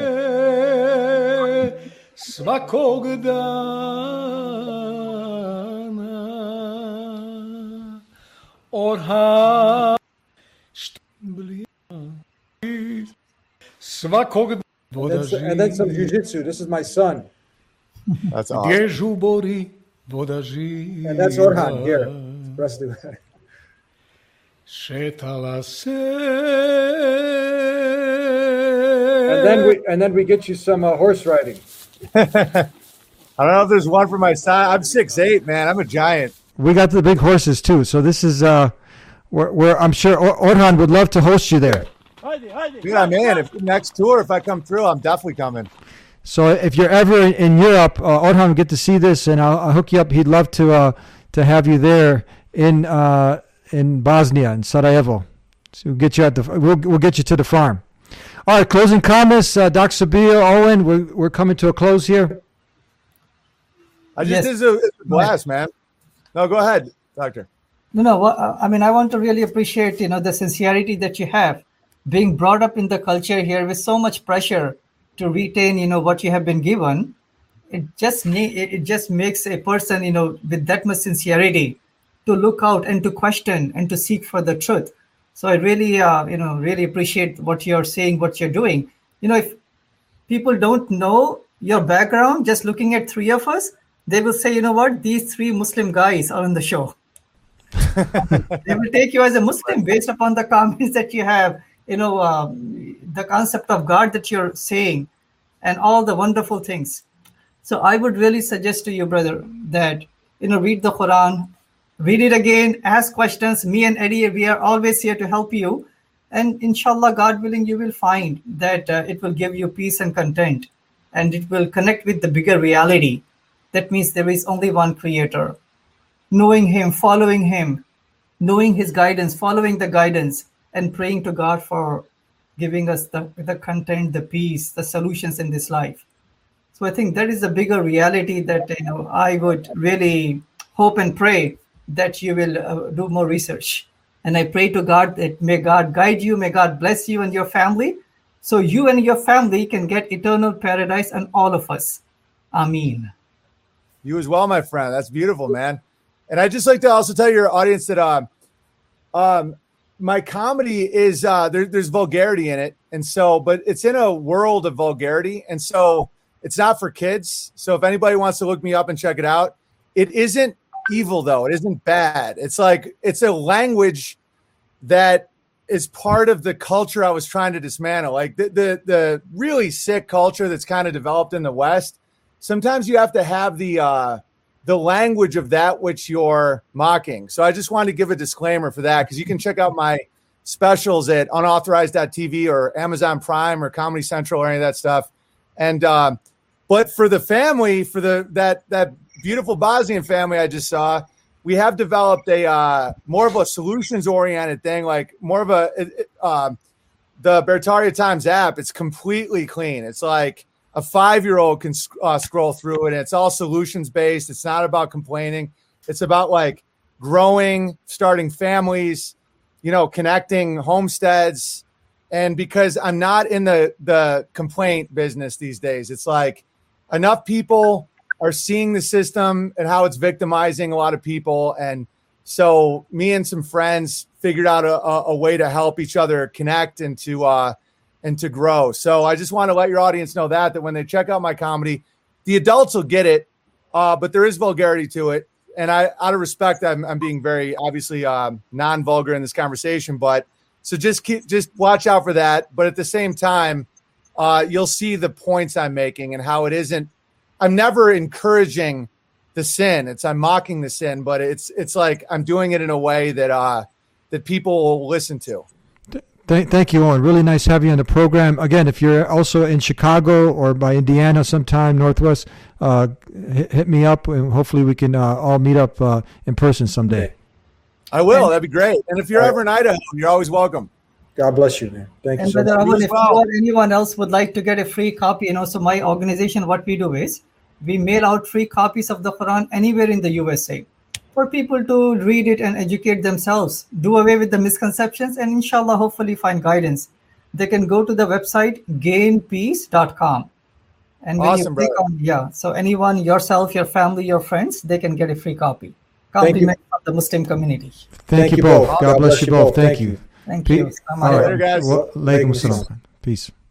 And then, some- and then some jujitsu. This is my son. That's awesome. And that's Orhan here. Rest of it. And then we and then we get you some uh, horse riding. I don't know if there's one for my son. I'm six eight, man. I'm a giant. We got the big horses too. So this is uh, where, where I'm sure Or- Orhan would love to host you there. Dude, I'm in. If next tour, if I come through, I'm definitely coming. So if you're ever in, in Europe, uh, Orhan will get to see this, and I'll, I'll hook you up. He'd love to uh, to have you there in uh, in Bosnia, in Sarajevo. So we'll get you at the we'll we'll get you to the farm. All right, closing comments, uh, Doctor Sabir, Owen. We're we're coming to a close here. I just Yes. this is a, it's a blast, man. No, go ahead, Doctor. No, no. wha- I mean, I want to really appreciate, you know, the sincerity that you have, being brought up in the culture here with so much pressure to retain, you know, what you have been given, it just ne- it just makes a person, you know, with that much sincerity to look out and to question and to seek for the truth. So I really, uh, you know, really appreciate what you're saying, what you're doing. You know, if people don't know your background, just looking at three of us, they will say, you know what, these three Muslim guys are on the show. They will take you as a Muslim based upon the comments that you have, you know, um, the concept of God that you're saying and all the wonderful things. So I would really suggest to you, brother, that, you know, read the Quran, read it again, ask questions. Me and Eddie, we are always here to help you. And inshallah, God willing, you will find that uh, it will give you peace and content, and it will connect with the bigger reality. That means there is only one creator. Knowing him, following him, knowing his guidance, following the guidance, and praying to God for giving us the, the content, the peace, the solutions in this life. So I think that is the bigger reality that, you know, I would really hope and pray that you will uh, do more research. And I pray to God that may God guide you, may God bless you and your family, so you and your family can get eternal paradise, and all of us. Ameen. You as well, my friend. That's beautiful, man. And I'd just like to also tell your audience that um, um, my comedy is uh, there, there's vulgarity in it, and so, but it's in a world of vulgarity, and so it's not for kids. So if anybody wants to look me up and check it out, it isn't evil though. It isn't bad. It's like it's a language that is part of the culture I was trying to dismantle. Like the the, the really sick culture that's kind of developed in the West. Sometimes you have to have the uh, the language of that which you're mocking. So I just wanted to give a disclaimer for that, because you can check out my specials at unauthorized dot t v or Amazon Prime or Comedy Central or any of that stuff. And um, but for the family, for the that that beautiful Bosnian family I just saw, we have developed a uh, more of a solutions oriented thing, like more of a it, uh, the Bertaria Times app. It's completely clean. It's like a five-year-old can uh, scroll through it, and it's all solutions-based. It's not about complaining. It's about, like, growing, starting families, you know, connecting homesteads. And because I'm not in the, the complaint business these days, it's like enough people are seeing the system and how it's victimizing a lot of people. And so me and some friends figured out a, a, a way to help each other connect and to uh, – and to grow. So I just want to let your audience know that, that when they check out my comedy, the adults will get it, uh, but there is vulgarity to it. And I, out of respect, I'm, I'm being very obviously um, non-vulgar in this conversation, but so just keep, just watch out for that. But at the same time, uh, you'll see the points I'm making and how it isn't, I'm never encouraging the sin. It's, I'm mocking the sin, but it's, it's like, I'm doing it in a way that, uh, that people will listen to. Thank, thank you, Owen. Really nice having you on the program. Again, if you're also in Chicago or by Indiana sometime, Northwest, uh, hit, hit me up, and hopefully we can uh, all meet up uh, in person someday. I will. That'd be great. And if you're ever in Idaho, you're always welcome. God bless you, man. Thank and you so Brother much. Owen, if you or anyone else would like to get a free copy, you know, so my organization, what we do is we mail out free copies of the Quran anywhere in the U S A, for people to read it and educate themselves, do away with the misconceptions, and inshallah, hopefully find guidance. They can go to the website gain peace dot com. And when awesome, you click brother. on, yeah, so anyone, yourself, your family, your friends, they can get a free copy. Compliment from the Muslim community. Thank, Thank you you both. both. God, bless you both. Thank you. Thank Pe- you. All right. Later, guys. Well, alaikum salam. Peace.